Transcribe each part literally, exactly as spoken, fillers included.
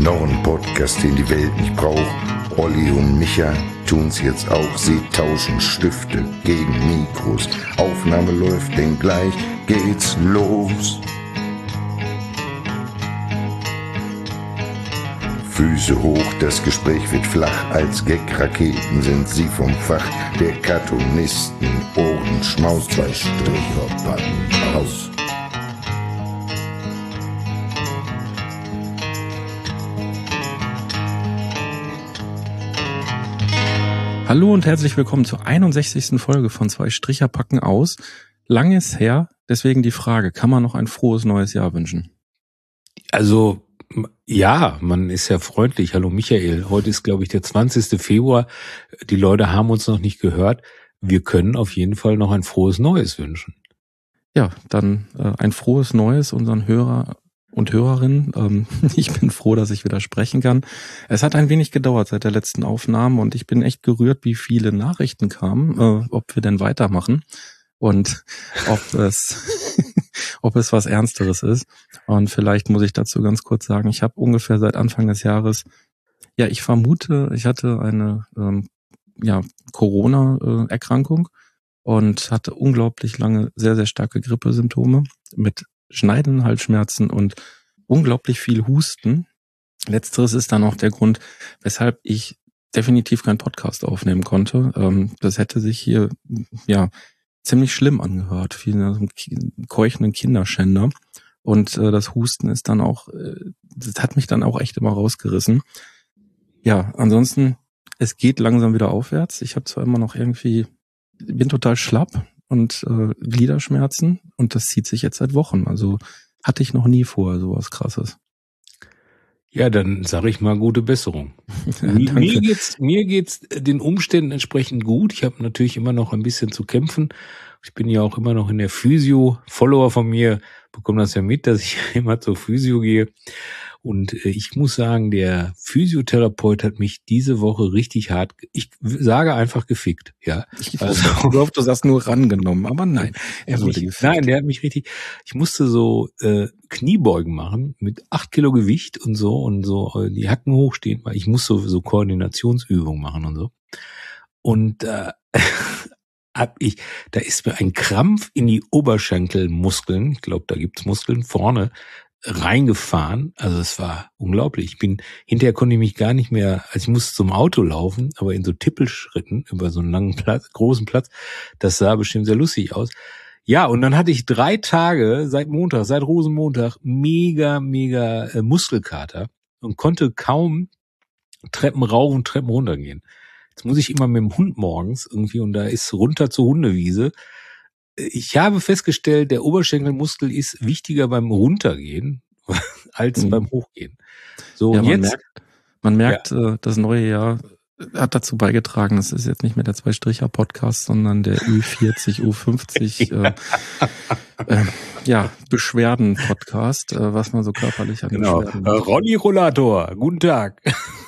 Noch ein Podcast, den die Welt nicht braucht. Olli und Micha tun's jetzt auch. Sie tauschen Stifte gegen Mikros. Aufnahme läuft, denn gleich geht's los. Füße hoch, das Gespräch wird flach. Als Gag-Raketen sind sie vom Fach der Cartoonisten. Ohrenschmaus, zwei Stricher packen aus. Hallo und herzlich willkommen zur einundsechzigsten Folge von Zwei Stricher packen aus. Lang ist her, deswegen die Frage, kann man noch ein frohes neues Jahr wünschen? Also ja, man ist ja freundlich. Hallo Michael, heute ist glaube ich der zwanzigste Februar. Die Leute haben uns noch nicht gehört. Wir können auf jeden Fall noch ein frohes Neues wünschen. Ja, dann äh, ein frohes Neues unseren Hörer und Hörerinnen. Ähm, ich bin froh, dass ich wieder sprechen kann. Es hat ein wenig gedauert seit der letzten Aufnahme und ich bin echt gerührt, wie viele Nachrichten kamen, äh, ob wir denn weitermachen und ob es ob es was Ernsteres ist. Und vielleicht muss ich dazu ganz kurz sagen, ich habe ungefähr seit Anfang des Jahres, ja, ich vermute, ich hatte eine ähm, ja Corona-Erkrankung und hatte unglaublich lange sehr, sehr starke Grippesymptome mit schneidenden Halsschmerzen und unglaublich viel Husten. Letzteres ist dann auch der Grund, weshalb ich definitiv keinen Podcast aufnehmen konnte. Ähm, das hätte sich hier ja ziemlich schlimm angehört, wie einem keuchenden Kinderschänder. Und äh, das Husten ist dann auch, äh, das hat mich dann auch echt immer rausgerissen. Ja, ansonsten, es geht langsam wieder aufwärts. Ich habe zwar immer noch irgendwie, bin total schlapp und äh, Gliederschmerzen und das zieht sich jetzt seit Wochen. Also hatte ich noch nie vorher sowas Krasses. Ja, dann sage ich mal gute Besserung. mir, mir geht's, mir geht's den Umständen entsprechend gut. Ich habe natürlich immer noch ein bisschen zu kämpfen. Ich bin ja auch immer noch in der Physio. Follower von mir bekommen das ja mit, dass ich immer zur Physio gehe. Und ich muss sagen, der Physiotherapeut hat mich diese Woche richtig hart, ich sage einfach gefickt, ja. Ich also, hoffe, du sagst nur rangenommen, aber nein. Er wurde mich, nein, der hat mich richtig, ich musste so äh, Kniebeugen machen mit acht Kilo Gewicht und so und so äh, die Hacken hochstehen, weil ich muss so, so Koordinationsübungen machen und so. Und äh, hab ich, da ist mir ein Krampf in die Oberschenkelmuskeln, ich glaube, da gibt's Muskeln vorne, reingefahren. Also es war unglaublich. Ich bin, hinterher konnte ich mich gar nicht mehr, also ich musste zum Auto laufen, aber in so Tippelschritten über so einen langen Platz, großen Platz. Das sah bestimmt sehr lustig aus. Ja, und dann hatte ich drei Tage seit Montag, seit Rosenmontag, mega, mega äh, Muskelkater und konnte kaum Treppen rauf und Treppen runter gehen. Jetzt muss ich immer mit dem Hund morgens irgendwie und da ist runter zur Hundewiese. Ich habe festgestellt, der Oberschenkelmuskel ist wichtiger beim Runtergehen als mhm. beim Hochgehen. So, ja, und man jetzt, merkt, man merkt, ja. das neue Jahr hat dazu beigetragen, das ist jetzt nicht mehr der Zwei-Stricher-Podcast, sondern der Ü vierzig, U fünfzig, ja, äh, äh, ja Beschwerden-Podcast, äh, was man so körperlich an genau. Beschwerden hat. Ronny Rollator, guten Tag.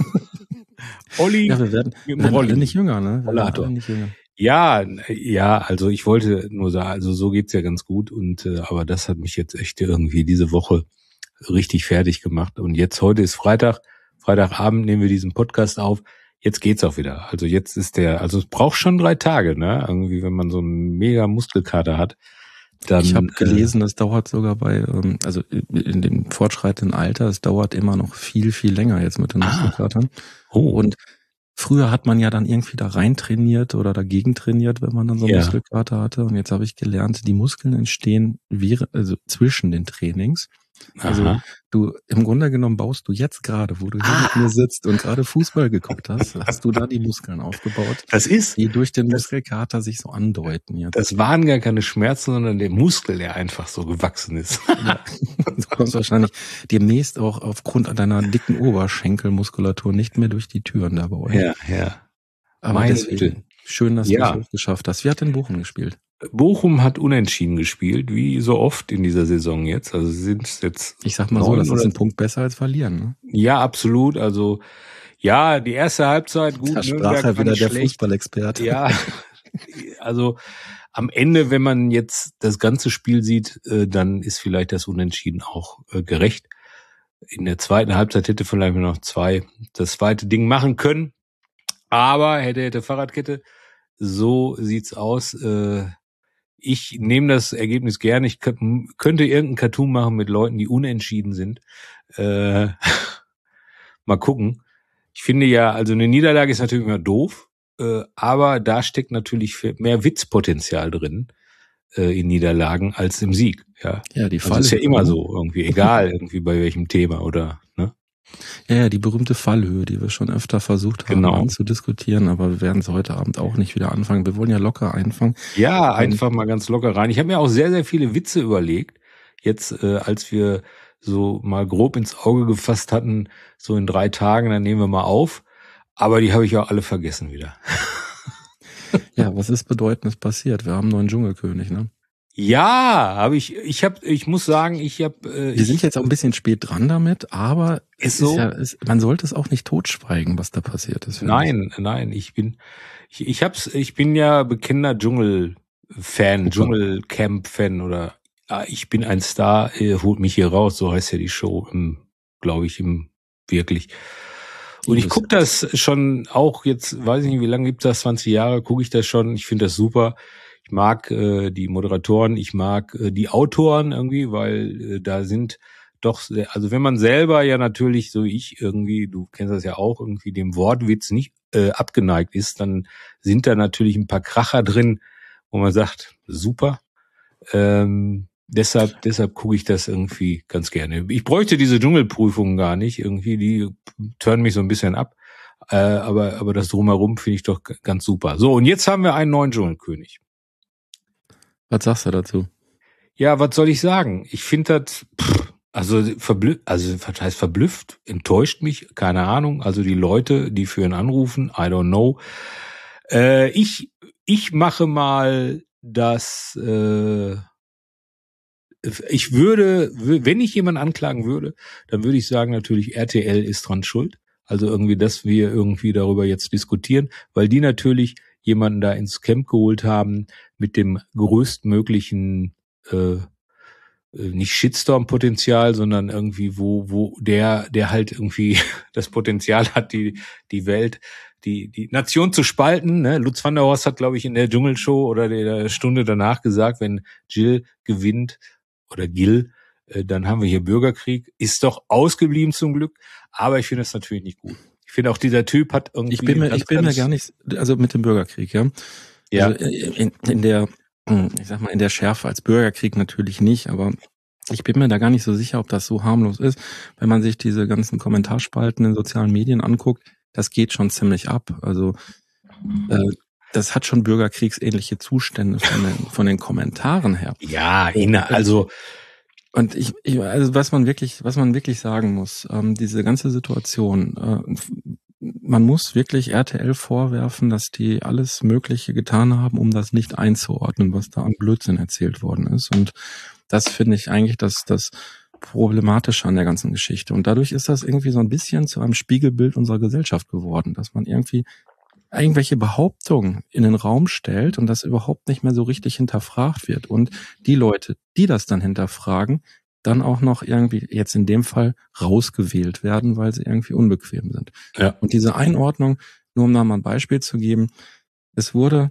Olli, ja, wir werden, wir werden alle nicht jünger, ne? Wir Rollator. Alle nicht jünger. Ja, ja, also ich wollte nur sagen, also so geht's ja ganz gut und äh, aber das hat mich jetzt echt irgendwie diese Woche richtig fertig gemacht und jetzt heute ist Freitag, Freitagabend nehmen wir diesen Podcast auf. Jetzt geht's auch wieder. Also jetzt ist der, also es braucht schon drei Tage, ne? Irgendwie, wenn man so einen mega Muskelkater hat. Dann, ich habe gelesen, es dauert sogar bei, also in dem fortschreitenden Alter, es dauert immer noch viel, viel länger jetzt mit den ah, Muskelkatern. Oh. Und früher hat man ja dann irgendwie da rein trainiert oder dagegen trainiert, wenn man dann so einen ja. Muskelkater hatte. Und jetzt habe ich gelernt, die Muskeln entstehen wie, also zwischen den Trainings. Also Aha. du, im Grunde genommen baust du jetzt gerade, wo du hier ah. mit mir sitzt und gerade Fußball geguckt hast, hast du da die Muskeln aufgebaut, das ist, die durch den das, Muskelkater sich so andeuten jetzt. Das waren gar keine Schmerzen, sondern der Muskel, der einfach so gewachsen ist. Ja. Du kommst wahrscheinlich demnächst auch aufgrund deiner dicken Oberschenkelmuskulatur nicht mehr durch die Türen da bei euch. Ja, ja. Aber Meine deswegen, Güte. schön, dass ja. du es geschafft hast. Wie hat denn Bochum gespielt? Bochum hat unentschieden gespielt, wie so oft in dieser Saison jetzt. Also sie sind jetzt. Ich sag mal so, das ist ein Punkt besser als verlieren, ne? Ja, absolut. Also ja, die erste Halbzeit gut. Da sprach er wieder der Fußballexperte. Ja, also am Ende, wenn man jetzt das ganze Spiel sieht, dann ist vielleicht das Unentschieden auch gerecht. in der zweiten Halbzeit hätte vielleicht noch zwei das zweite Ding machen können. Aber hätte, hätte Fahrradkette. So sieht's aus. Äh, ich nehme das Ergebnis gerne. Ich könnte, könnte irgendeinen Cartoon machen mit Leuten, die unentschieden sind. Äh, mal gucken. Ich finde ja, also eine Niederlage ist natürlich immer doof, äh, aber da steckt natürlich mehr Witzpotenzial drin äh, in Niederlagen als im Sieg. Ja, ja die also Fallhöhe. Ist ja immer so irgendwie, egal irgendwie bei welchem Thema oder ne? Ja, ja, die berühmte Fallhöhe, die wir schon öfter versucht haben Genau. anzudiskutieren, aber wir werden es heute Abend auch nicht wieder anfangen. Wir wollen ja locker einfangen. Ja, einfach mal ganz locker rein. Ich habe mir auch sehr, sehr viele Witze überlegt, jetzt äh, als wir so mal grob ins Auge gefasst hatten, so in drei Tagen, dann nehmen wir mal auf. Aber die habe ich auch alle vergessen wieder. Ja, was ist Bedeutendes passiert? Wir haben einen neuen Dschungelkönig, ne? Ja, habe ich. Ich habe. Ich muss sagen, ich habe. Äh, Wir sind jetzt auch ein bisschen spät dran damit, aber es ist so. Ist ja, es, man sollte es auch nicht totschweigen, was da passiert ist. Nein, ich. nein. Ich bin. Ich, ich hab's. Ich bin ja bekennender Dschungel-Fan, Dschungelcamp-Fan oder. Ich bin ein Star. Holt mich hier raus. So heißt ja die Show, glaube ich, im wirklich. Und ich gucke das schon auch jetzt. Weiß ich nicht, wie lange gibt's das? zwanzig Jahre. Gucke ich das schon. Ich finde das super. Ich mag äh, die Moderatoren, ich mag äh, die Autoren irgendwie, weil äh, da sind doch, sehr, also wenn man selber ja natürlich, so ich irgendwie, du kennst das ja auch, irgendwie dem Wortwitz nicht äh, abgeneigt ist, dann sind da natürlich ein paar Kracher drin, wo man sagt, super. Ähm, deshalb deshalb gucke ich das irgendwie ganz gerne. Ich bräuchte diese Dschungelprüfungen gar nicht, irgendwie, die turnen mich so ein bisschen ab. Äh, aber, aber das Drumherum finde ich doch ganz super. So, und jetzt haben wir einen neuen Dschungelkönig. Was sagst du dazu? Ja, was soll ich sagen? Ich finde das, pff, also verblüfft, also was heißt verblüfft, enttäuscht mich, keine Ahnung. Also die Leute, die für ihn anrufen, I don't know. Äh, ich, ich mache mal das, äh, ich würde, wenn ich jemanden anklagen würde, dann würde ich sagen, natürlich R T L ist dran schuld. Also irgendwie, dass wir irgendwie darüber jetzt diskutieren, weil die natürlich jemanden da ins Camp geholt haben mit dem größtmöglichen, äh, nicht Shitstorm-Potenzial, sondern irgendwie, wo, wo der, der halt irgendwie das Potenzial hat, die, die Welt, die, die Nation zu spalten, ne? Lutz van der Horst hat, glaube ich, in der Dschungelshow oder der Stunde danach gesagt, wenn Jill gewinnt oder Gil, äh, dann haben wir hier Bürgerkrieg. Ist doch ausgeblieben zum Glück, aber ich finde das natürlich nicht gut. Ich finde auch, dieser Typ hat irgendwie... Ich bin mir, ganz, ich bin mir gar nicht, also mit dem Bürgerkrieg, ja. Ja. Also in, in der, ich sag mal, in der Schärfe als Bürgerkrieg natürlich nicht, aber ich bin mir da gar nicht so sicher, ob das so harmlos ist. Wenn man sich diese ganzen Kommentarspalten in sozialen Medien anguckt, das geht schon ziemlich ab. Also äh, das hat schon bürgerkriegsähnliche Zustände von den, von den Kommentaren her. Ja, inne, also und ich, ich, also was man wirklich, was man wirklich sagen muss, ähm, diese ganze Situation, äh, man muss wirklich R T L vorwerfen, dass die alles Mögliche getan haben, um das nicht einzuordnen, was da an Blödsinn erzählt worden ist. Und das finde ich eigentlich das, das Problematische an der ganzen Geschichte. Und dadurch ist das irgendwie so ein bisschen zu einem Spiegelbild unserer Gesellschaft geworden, dass man irgendwie irgendwelche Behauptungen in den Raum stellt und das überhaupt nicht mehr so richtig hinterfragt wird. Und die Leute, die das dann hinterfragen, dann auch noch irgendwie, jetzt in dem Fall, rausgewählt werden, weil sie irgendwie unbequem sind. Ja. Und diese Einordnung, nur um da mal ein Beispiel zu geben, es wurde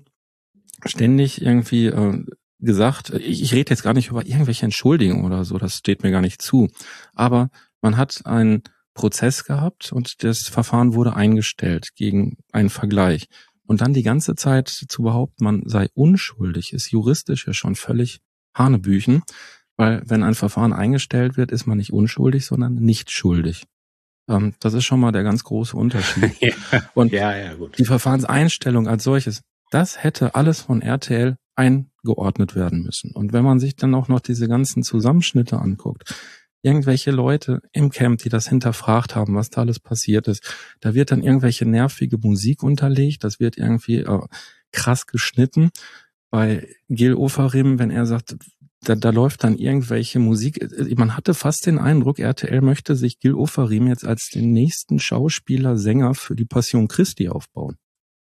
ständig irgendwie äh, gesagt, ich, ich rede jetzt gar nicht über irgendwelche Entschuldigungen oder so, das steht mir gar nicht zu, aber man hat einen Prozess gehabt und das Verfahren wurde eingestellt gegen einen Vergleich. Und dann die ganze Zeit zu behaupten, man sei unschuldig, ist juristisch ja schon völlig Hanebüchen, weil wenn ein Verfahren eingestellt wird, ist man nicht unschuldig, sondern nicht schuldig. Ähm, das ist schon mal der ganz große Unterschied. ja, und ja, ja, gut. Die Verfahrenseinstellung als solches, das hätte alles von R T L eingeordnet werden müssen. Und wenn man sich dann auch noch diese ganzen Zusammenschnitte anguckt, irgendwelche Leute im Camp, die das hinterfragt haben, was da alles passiert ist. Da wird dann irgendwelche nervige Musik unterlegt, das wird irgendwie äh, krass geschnitten. Bei Gil Ofarim, wenn er sagt, da, da läuft dann irgendwelche Musik, man hatte fast den Eindruck, R T L möchte sich Gil Ofarim jetzt als den nächsten Schauspieler, Sänger für die Passion Christi aufbauen.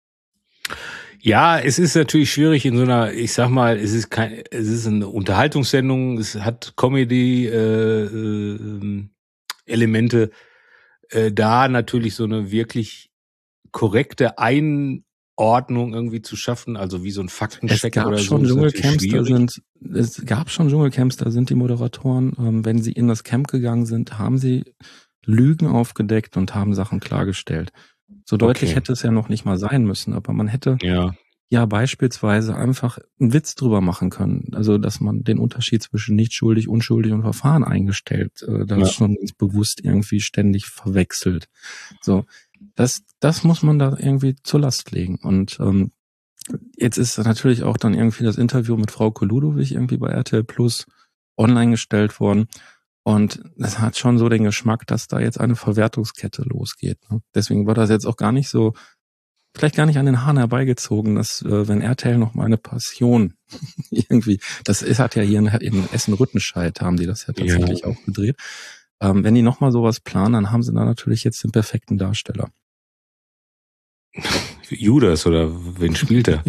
Ja, es ist natürlich schwierig in so einer, ich sag mal, es ist kein, es ist eine Unterhaltungssendung, es hat Comedy, äh, äh, Elemente, äh, da natürlich so eine wirklich korrekte Einordnung irgendwie zu schaffen, also wie so ein Faktencheck Es gab oder schon so, ist natürlich Dschungelcamps, da schwierig. sind, es gab schon Dschungelcamps, da sind die Moderatoren, ähm, wenn sie in das Camp gegangen sind, haben sie Lügen aufgedeckt und haben Sachen klargestellt. So deutlich Okay. hätte es ja noch nicht mal sein müssen, aber man hätte Ja, ja beispielsweise einfach einen Witz drüber machen können. Also, dass man den Unterschied zwischen nicht schuldig, unschuldig und Verfahren eingestellt, äh, das Ja. schon ganz bewusst irgendwie ständig verwechselt. So, das, das muss man da irgendwie zur Last legen. Und ähm, jetzt ist natürlich auch dann irgendwie das Interview mit Frau Ludowig irgendwie bei R T L Plus online gestellt worden. Und das hat schon so den Geschmack, dass da jetzt eine Verwertungskette losgeht. Ne? Deswegen war das jetzt auch gar nicht so, vielleicht gar nicht an den Haaren herbeigezogen, dass äh, wenn R T L noch mal eine Passion irgendwie, das ist, hat ja hier in, in Essen-Rüttenscheid, haben die das ja tatsächlich Ja. auch gedreht. Ähm, wenn die noch mal sowas planen, dann haben sie da natürlich jetzt den perfekten Darsteller. Judas oder wen spielt er?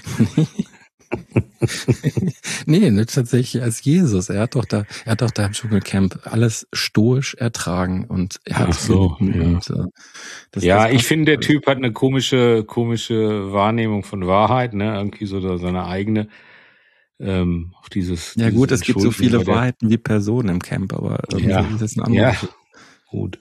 Nee, nicht tatsächlich als Jesus. Er hat doch da, er hat doch da im Dschungelcamp alles stoisch ertragen und er hat Ach so, gelitten ja. und, äh, das, Ja, das ich finde, der Typ hat eine komische, komische Wahrnehmung von Wahrheit, ne? Irgendwie so da seine eigene. Ähm, auf dieses. Ja dieses gut, es gibt so Entschuldigen viele bei der- Wahrheiten wie Personen im Camp, aber ähm, Ja, das ist eine andere ja. Geschichte. Gut.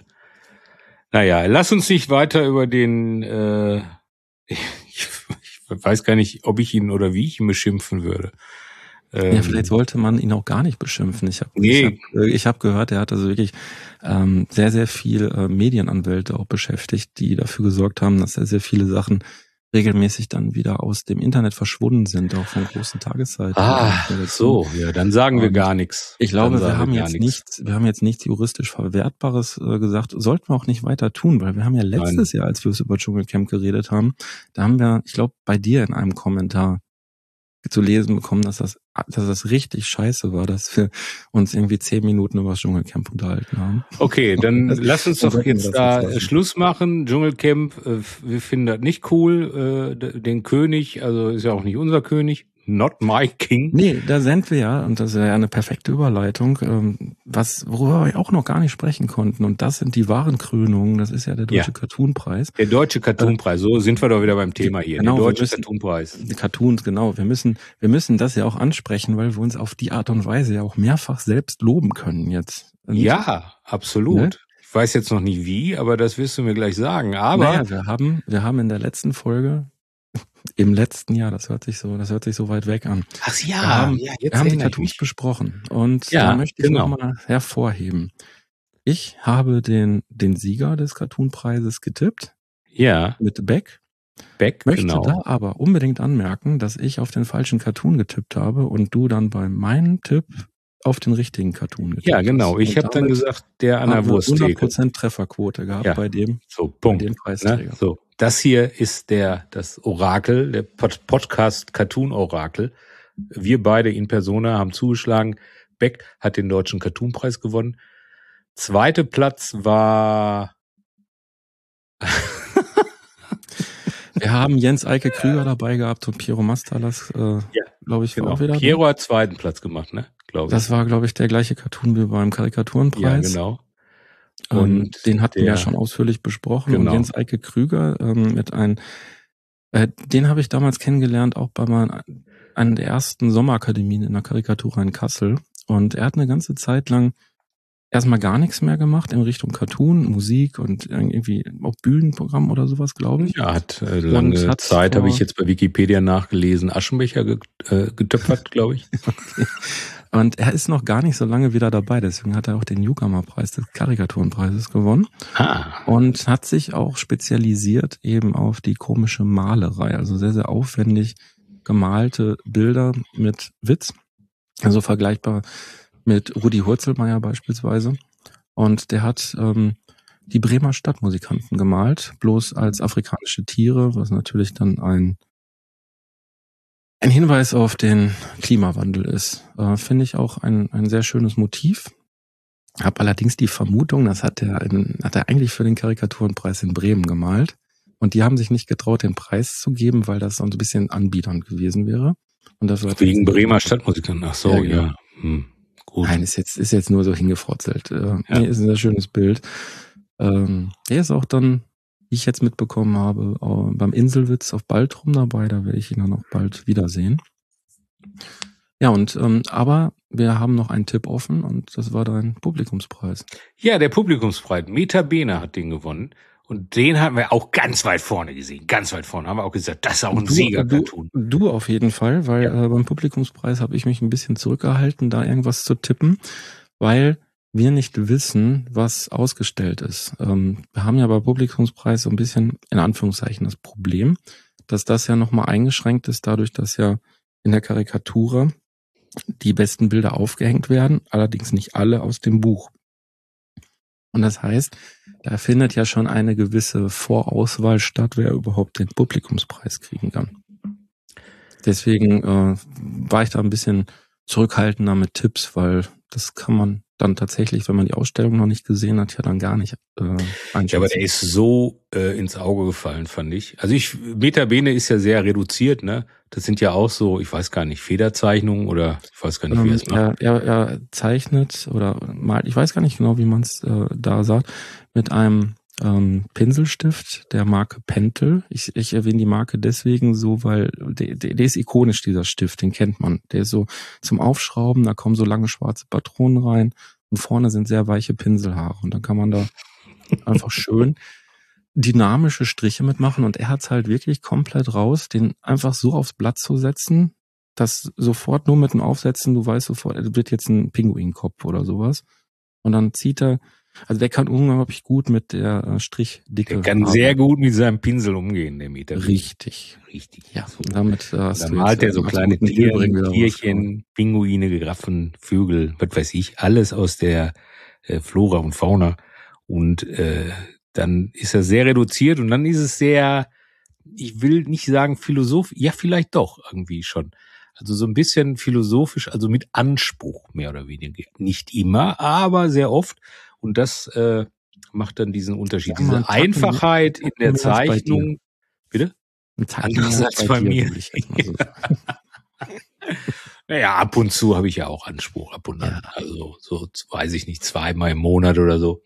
Naja, lass uns nicht weiter über den. Äh, ich, ich weiß gar nicht, ob ich ihn oder wie ich ihn beschimpfen würde. Ähm, Ja, vielleicht sollte man ihn auch gar nicht beschimpfen. Ich habe Nee. ich hab, äh, ich hab gehört, er hat also wirklich ähm, sehr, sehr viel äh, Medienanwälte auch beschäftigt, die dafür gesorgt haben, dass er sehr viele Sachen regelmäßig dann wieder aus dem Internet verschwunden sind, auch von großen Tageszeiten. Ah, so, ja, dann sagen wir Und gar nichts. Ich glaube, Dann sagen wir haben gar jetzt nichts. nichts, wir haben jetzt nichts juristisch Verwertbares äh, gesagt. Sollten wir auch nicht weiter tun, weil wir haben ja letztes Jahr, als wir es über Dschungelcamp geredet haben, da haben wir, ich glaube, bei dir in einem Kommentar zu lesen bekommen, dass das, dass das richtig scheiße war, dass wir uns irgendwie zehn Minuten über das Dschungelcamp unterhalten haben. Okay, dann Das- lass uns dann doch sollten wir jetzt das da jetzt lassen. Schluss machen. Dschungelcamp, äh, wir finden das nicht cool. Äh, den König, also ist ja auch nicht unser König. Not my king. Nee, da sind wir ja, und das ist ja eine perfekte Überleitung, ähm, was, worüber wir auch noch gar nicht sprechen konnten, und das sind die wahren Krönungen, das ist ja der Deutsche Ja. Cartoonpreis. Der deutsche Cartoonpreis, so sind wir doch wieder beim Thema hier. Genau, der wir deutsche müssen- Cartoonpreis. Die Cartoons, genau. Wir müssen, wir müssen das ja auch ansprechen, weil wir uns auf die Art und Weise ja auch mehrfach selbst loben können jetzt. Und Ja, absolut. Ne? Ich weiß jetzt noch nicht wie, aber das wirst du mir gleich sagen. Aber naja, wir haben, wir haben in der letzten Folge, im letzten Jahr, das hört sich so, das hört sich so weit weg an. ach Wir ja, haben, ja, jetzt wir haben die erinnere ich Cartoons mich. besprochen und Ja, da möchte ich genau. nochmal hervorheben. Ich habe den, den Sieger des Cartoonpreises getippt Ja, mit Beck, Beck, möchte genau. da aber unbedingt anmerken, dass ich auf den falschen Cartoon getippt habe und du dann bei meinem Tipp auf den richtigen Cartoon getippt Ja, genau. hast. Ich Und habe dann damit gesagt, der an der haben wir hundert Wursttheke. Prozent Trefferquote gehabt Ja. bei dem, So, bei Punkt. dem Ne? Preisträger. So, das hier ist der das Orakel, der Pod Podcast Cartoon Orakel. Wir beide in Persona haben zugeschlagen. Beck hat den deutschen Cartoonpreis gewonnen. Zweiter Platz war Wir haben Jens Eike Krüger dabei gehabt und Piero Mastalas, äh, glaube ich, war genau. auch wieder Piero hat zweiten Platz gemacht, ne? Glaube da. ich. Das war, glaube ich, der gleiche Cartoon wie beim Ja, Karikaturenpreis. genau. Ähm, Und den hatten wir der- ja schon ausführlich besprochen. Genau. Und Jens Eike Krüger ähm, mit einem, äh, den habe ich damals kennengelernt, auch bei meinen, einer der ersten Sommerakademien in der Karikatur in Kassel. Und er hat eine ganze Zeit lang erstmal gar nichts mehr gemacht in Richtung Cartoon, Musik und irgendwie auch Bühnenprogramm oder sowas, glaube ich. Ja, hat äh, lange Und hat Zeit, vor- habe ich jetzt bei Wikipedia nachgelesen, Aschenbecher ge äh, getöpfert, glaube ich. Und er ist noch gar nicht so lange wieder dabei, deswegen hat er auch den Newcomer-Preis des Karikaturenpreises gewonnen Ah, und hat sich auch spezialisiert eben auf die komische Malerei, also sehr, sehr aufwendig gemalte Bilder mit Witz, also vergleichbar mit Rudi Hurzelmeier beispielsweise. Und der hat ähm, die Bremer Stadtmusikanten gemalt, bloß als afrikanische Tiere, was natürlich dann ein ein Hinweis auf den Klimawandel ist. Äh, finde ich auch ein ein sehr schönes Motiv. Hab allerdings die Vermutung, das hat er in, hat er eigentlich für den Karikaturenpreis in Bremen gemalt. Und die haben sich nicht getraut, den Preis zu geben, weil das so ein bisschen anbiedernd gewesen wäre. Und das war wegen Bremer Stadtmusikanten. Ach so, Ja, ja. genau. Hm, Und gut. Nein, ist jetzt, ist jetzt nur so hingefrotzelt. Äh, Ja. Nee, ist ein sehr schönes Bild. Ähm, der ist auch dann, wie ich jetzt mitbekommen habe, auch beim Inselwitz auf Baltrum dabei. Da werde ich ihn dann auch bald wiedersehen. Ja, und ähm, aber wir haben noch einen Tipp offen und das war dein Publikumspreis. Ja, der Publikumspreis. Meta Bene hat den gewonnen. Und den haben wir auch ganz weit vorne gesehen. Ganz weit vorne. Haben wir auch gesagt, das ist auch ein Du, Sieger-Cartoon. du, du auf jeden Fall, weil Ja. äh, beim Publikumspreis habe ich mich ein bisschen zurückgehalten, da irgendwas zu tippen, weil wir nicht wissen, was ausgestellt ist. Ähm, wir haben ja bei Publikumspreis so ein bisschen, in Anführungszeichen, das Problem, dass das ja nochmal eingeschränkt ist, dadurch, dass ja in der Karikatur die besten Bilder aufgehängt werden, allerdings nicht alle aus dem Buch. Und das heißt, da findet ja schon eine gewisse Vorauswahl statt, wer überhaupt den Publikumspreis kriegen kann. Deswegen äh, war ich da ein bisschen zurückhaltender mit Tipps, weil das kann man dann tatsächlich, wenn man die Ausstellung noch nicht gesehen hat, ja dann gar nicht äh, einschätzen. Ja, aber der ist so äh, ins Auge gefallen, fand ich. Also ich, Meta Bene ist ja sehr reduziert, ne? Das sind ja auch so, ich weiß gar nicht, Federzeichnungen oder ich weiß gar nicht, wie er Ähm, es macht. er, er, er zeichnet oder malt, ich weiß gar nicht genau, wie man es äh, da sagt, mit einem ähm, Pinselstift der Marke Pentel. Ich, ich erwähne die Marke deswegen so, weil der, der, der ist ikonisch, dieser Stift, den kennt man. Der ist so zum Aufschrauben, da kommen so lange schwarze Patronen rein und vorne sind sehr weiche Pinselhaare und dann kann man da einfach schön dynamische Striche mitmachen und er hat's halt wirklich komplett raus, den einfach so aufs Blatt zu setzen, dass sofort nur mit dem Aufsetzen, du weißt sofort, es wird jetzt ein Pinguinkopf oder sowas. Und dann zieht er, also der kann unglaublich gut mit der äh, Strichdicke. Der kann sehr gut mit seinem Pinsel umgehen, der Meta Bene. Richtig. Richtig. Ja, und damit äh, hast Dann du malt jetzt, er so äh, kleine absoluten Tier, Übrigen wieder Tierchen, Pinguine, Giraffen, Vögel, was weiß ich, alles aus der äh, Flora und Fauna. Und äh, dann ist er sehr reduziert und dann ist es sehr, ich will nicht sagen philosophisch, ja vielleicht doch irgendwie schon. Also so ein bisschen philosophisch, also mit Anspruch mehr oder weniger. Nicht immer, aber sehr oft. Und das äh, macht dann diesen Unterschied. Ja, mal Diese einen Tacken Einfachheit in der mehr als bei dir. Zeichnung. Bitte? Ein Tacken mehr Andererseits als bei dir, mir. würde ich jetzt mal so sagen. Naja, ab und zu habe ich ja auch Anspruch, ab und an. Ja. Also so, weiß ich nicht, zweimal im Monat oder so.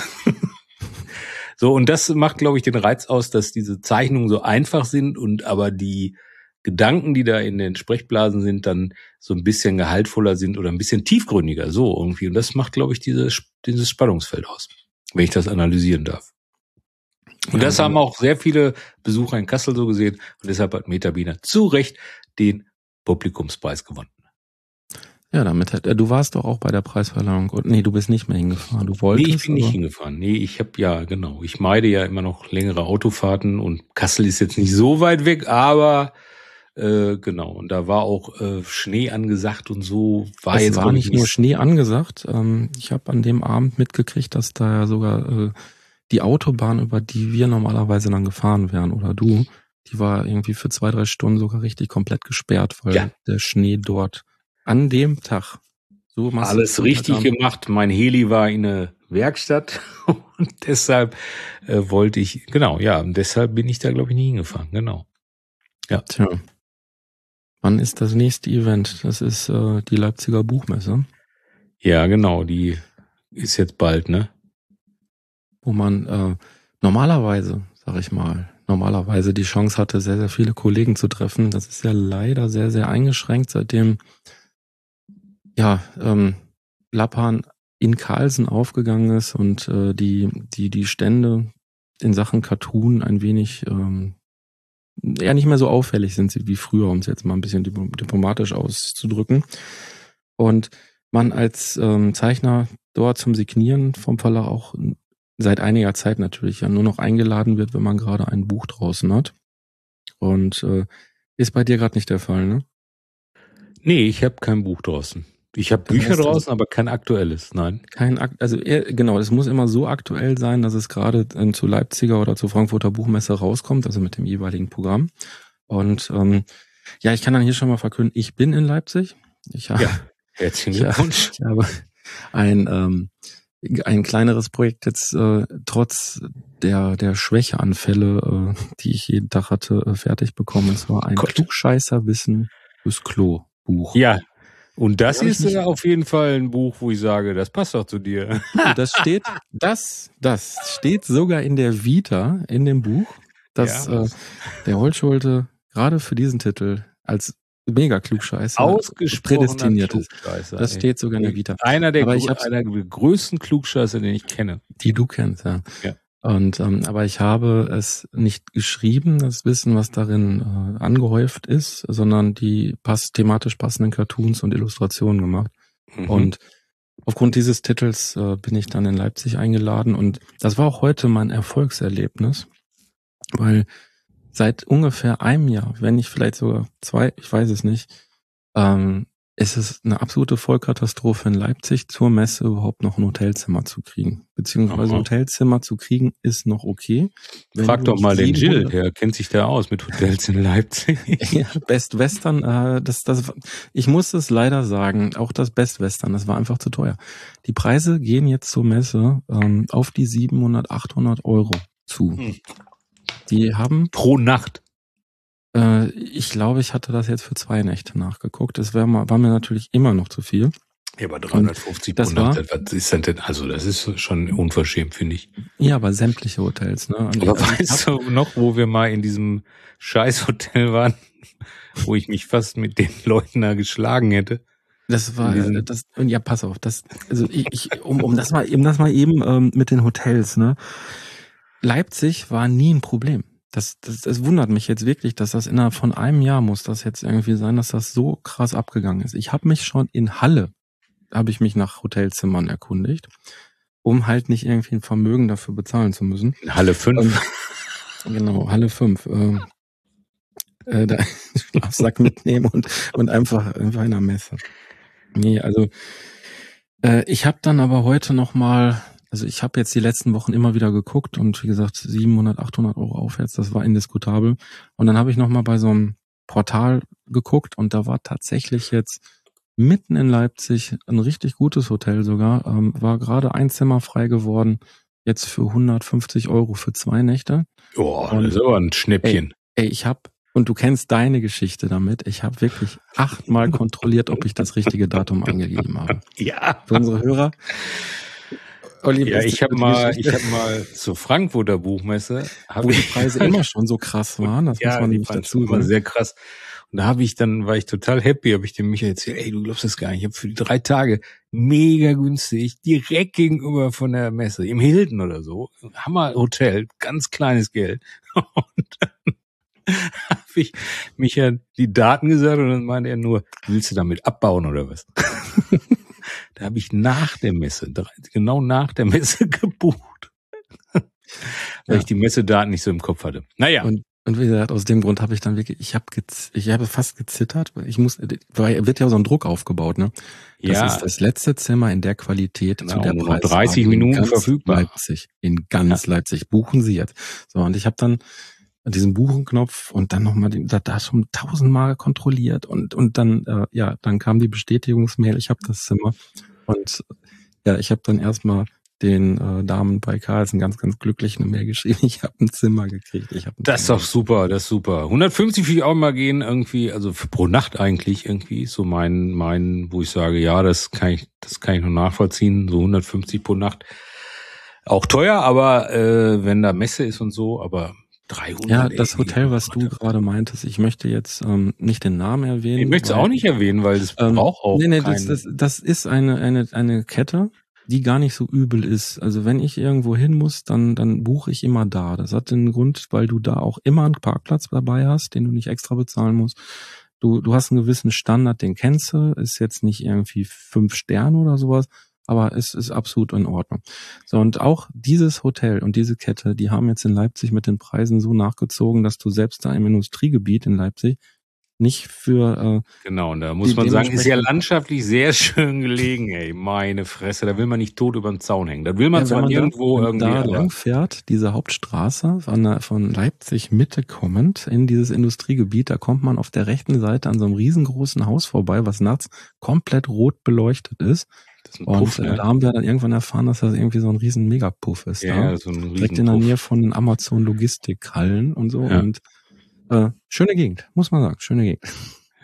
So, und das macht, glaube ich, den Reiz aus, dass diese Zeichnungen so einfach sind und aber die Gedanken, die da in den Sprechblasen sind, dann so ein bisschen gehaltvoller sind oder ein bisschen tiefgründiger, so irgendwie. Und das macht, glaube ich, dieses, dieses Spannungsfeld aus, wenn ich das analysieren darf. Und Ja, das haben auch sehr viele Besucher in Kassel so gesehen und deshalb hat Meta Bene zu Recht den Publikumspreis gewonnen. Ja, damit hat, äh, du warst doch auch bei der Preisverleihung. Und, nee, du bist nicht mehr hingefahren. Du wolltest. Nee, ich bin nicht aber- hingefahren. Nee, ich habe ja, genau. Ich meide ja immer noch längere Autofahrten und Kassel ist jetzt nicht so weit weg, aber äh, genau. Und da war auch äh, Schnee angesagt und so. War Es jetzt war glaub ich, nicht nur Schnee angesagt. Ähm, ich habe an dem Abend mitgekriegt, dass da ja sogar äh, die Autobahn, über die wir normalerweise dann gefahren wären, oder du, die war irgendwie für zwei, drei Stunden sogar richtig komplett gesperrt, weil Ja. der Schnee dort an dem Tag so massiv alles richtig runterkam. gemacht. Mein Heli war in der Werkstatt und deshalb äh, wollte ich, genau, ja, und deshalb bin ich da, glaube ich, nie hingefahren. Genau. Tja. Wann ist das nächste Event? Das ist äh, die Leipziger Buchmesse, Ja, genau. Die ist jetzt bald, ne? wo man äh, normalerweise, sag ich mal, normalerweise die Chance hatte, sehr, sehr viele Kollegen zu treffen. Das ist ja leider sehr, sehr eingeschränkt, seitdem ja, ähm, Lappan in Carlsen aufgegangen ist und äh, die, die, die Stände in Sachen Cartoon ein wenig ähm, eher nicht mehr so auffällig sind sie wie früher, um es jetzt mal ein bisschen dip- diplomatisch auszudrücken. Und man als ähm, Zeichner dort zum Signieren vom Verlag auch seit einiger Zeit natürlich ja nur noch eingeladen wird, wenn man gerade ein Buch draußen hat. Und äh, ist bei dir gerade nicht der Fall, ne? Nee, ich habe kein Buch draußen. Ich habe Das Bücher heißt, draußen, aber kein aktuelles, nein. Kein Akt, also eher, genau, es muss immer so aktuell sein, dass es gerade äh, zu Leipziger oder zur Frankfurter Buchmesse rauskommt, also mit dem jeweiligen Programm. Und ähm, ja, ich kann dann hier schon mal verkünden, ich bin in Leipzig. Ich habe, Ja, herzlichen ich, Glückwunsch. ich habe ein ähm, ein kleineres Projekt jetzt äh, trotz der der Schwächeanfälle, äh, die ich jeden Tag hatte, äh, fertig bekommen. Und zwar ein Gott. Klugscheißerwissen fürs Klo Buch. Ja, Und das, das ist äh, auf jeden Fall ein Buch, wo ich sage, das passt doch zu dir. Das steht, das, das steht sogar in der Vita, in dem Buch, dass ja, äh, der Holtschulte gerade für diesen Titel als mega Klugscheißer prädestiniert ist. Das steht sogar in der Vita. Einer der, aber ich einer der größten Klugscheißer, den ich kenne. Die du kennst, ja. ja. Und ähm, aber ich habe es nicht geschrieben, das Wissen, was darin äh, angehäuft ist, sondern die pass thematisch passenden Cartoons und Illustrationen gemacht. Mhm. Und aufgrund dieses Titels äh, bin ich dann in Leipzig eingeladen und das war auch heute mein Erfolgserlebnis, weil seit ungefähr einem Jahr, wenn nicht vielleicht sogar zwei, ich weiß es nicht, ähm, ist es eine absolute Vollkatastrophe in Leipzig, zur Messe überhaupt noch ein Hotelzimmer zu kriegen. Beziehungsweise Aha. Hotelzimmer zu kriegen ist noch okay. Frag doch mal den Jill, der kennt sich da aus mit Hotels in Leipzig. Ja, Best Western, äh, das, das, ich muss es leider sagen, auch das Best Western, das war einfach zu teuer. Die Preise gehen jetzt zur Messe ähm, auf die siebenhundert, achthundert Euro zu. Hm. Die haben pro Nacht. Äh, ich glaube, ich hatte das jetzt für zwei Nächte nachgeguckt. Das wär mal, war mir natürlich immer noch zu viel. Ja, aber dreihundertfünfzig pro Nacht, was ist denn? Also das ist schon unverschämt, finde ich. Ja, aber sämtliche Hotels, ne? Und aber weißt du noch, wo wir mal in diesem Scheißhotel waren, wo ich mich fast mit den Leuten da geschlagen hätte? Das war, das, ja, pass auf, das, also ich, ich um, um das mal, eben das mal eben ähm, mit den Hotels, ne? Leipzig war nie ein Problem. Das, das, das wundert mich jetzt wirklich, dass das innerhalb von einem Jahr muss das jetzt irgendwie sein, dass das so krass abgegangen ist. Ich habe mich schon in Halle, habe ich mich nach Hotelzimmern erkundigt, um halt nicht irgendwie ein Vermögen dafür bezahlen zu müssen. In Halle fünf. Ähm, genau, Halle fünf. Äh, äh, da Schlafsack mitnehmen und, und einfach, einfach in der Messe. Nee, also äh, ich habe dann aber heute noch mal Also ich habe jetzt die letzten Wochen immer wieder geguckt und wie gesagt, siebenhundert, achthundert Euro aufwärts, das war indiskutabel. Und dann habe ich nochmal bei so einem Portal geguckt und da war tatsächlich jetzt mitten in Leipzig ein richtig gutes Hotel sogar, ähm, war gerade ein Zimmer frei geworden, jetzt für hundertfünfzig Euro für zwei Nächte. Oh, und, das ist aber ein Schnäppchen. Ey, ey ich habe, und du kennst deine Geschichte damit, ich habe wirklich achtmal kontrolliert, ob ich das richtige Datum angegeben habe. Ja. Für unsere Hörer. Olli, ja, ich habe mal, ich habe mal zur Frankfurter Buchmesse, wo die Preise immer schon so krass waren, das ja, muss man nämlich dazu sagen. Sehr krass. Und da habe ich dann, war ich total happy, habe ich dem Michael erzählt, ey, du glaubst das gar nicht, ich habe für die drei Tage mega günstig, direkt gegenüber von der Messe, im Hilton oder so, Hammer Hotel, ganz kleines Geld. Und dann habe ich Michael die Daten gesagt und dann meinte er nur, willst du damit abbauen oder was? Da habe ich nach der Messe, genau nach der Messe gebucht, weil ja. ich die Messedaten nicht so im Kopf hatte. Naja. Und, und wie gesagt, aus dem Grund habe ich dann wirklich, ich habe ich habe fast gezittert, weil ich muss, weil wird ja so ein Druck aufgebaut, ne? Das ja. ist das letzte Zimmer in der Qualität genau, zu der Preis. dreißig Minuten verfügbar. Leipzig, in ganz ja. Leipzig. Buchen Sie jetzt. So, und ich habe dann diesen Buchenknopf und dann nochmal da, da schon tausendmal kontrolliert und und dann äh, ja dann kam die Bestätigungsmail, ich habe das Zimmer und ja ich habe dann erstmal den äh, Damen bei Carlsen ganz ganz glücklich eine Mail geschrieben, ich habe ein Zimmer gekriegt, ich habe das ist doch super, das ist super. hundertfünfzig will ich auch mal gehen irgendwie, also für, pro Nacht eigentlich irgendwie so mein mein wo ich sage ja das kann ich das kann ich noch nachvollziehen, so hundertfünfzig pro Nacht auch teuer, aber äh, wenn da Messe ist und so, aber dreihundert Ja, das Hotel, was du gerade meintest, ich möchte jetzt ähm, nicht den Namen erwähnen. Ich möchte es auch nicht erwähnen, weil das ähm, braucht auch Nee, nee, keinen. das, das, das ist eine, eine, eine Kette, die gar nicht so übel ist. Also wenn ich irgendwo hin muss, dann, dann buche ich immer da. Das hat den Grund, weil du da auch immer einen Parkplatz dabei hast, den du nicht extra bezahlen musst. Du, du hast einen gewissen Standard, den kennst du, ist jetzt nicht irgendwie fünf Sterne oder sowas, aber es ist absolut in Ordnung. So, und auch dieses Hotel und diese Kette, die haben jetzt in Leipzig mit den Preisen so nachgezogen, dass du selbst da im Industriegebiet in Leipzig nicht für... Äh, genau, und da muss man sagen, ist ja landschaftlich sehr schön gelegen, ey, meine Fresse, da will man nicht tot über den Zaun hängen. Da will man ja, zwar irgendwo da, irgendwie... da lang fährt, diese Hauptstraße von, von Leipzig Mitte kommend in dieses Industriegebiet, da kommt man auf der rechten Seite an so einem riesengroßen Haus vorbei, was nachts komplett rot beleuchtet ist. Und Puff, ne? Da haben wir dann irgendwann erfahren, dass das irgendwie so ein riesen Megapuff ist. Ja, da. so ein riesen direkt in der Nähe von den Amazon Logistikhallen und so. Ja. Und äh, schöne Gegend, muss man sagen, schöne Gegend. Ja.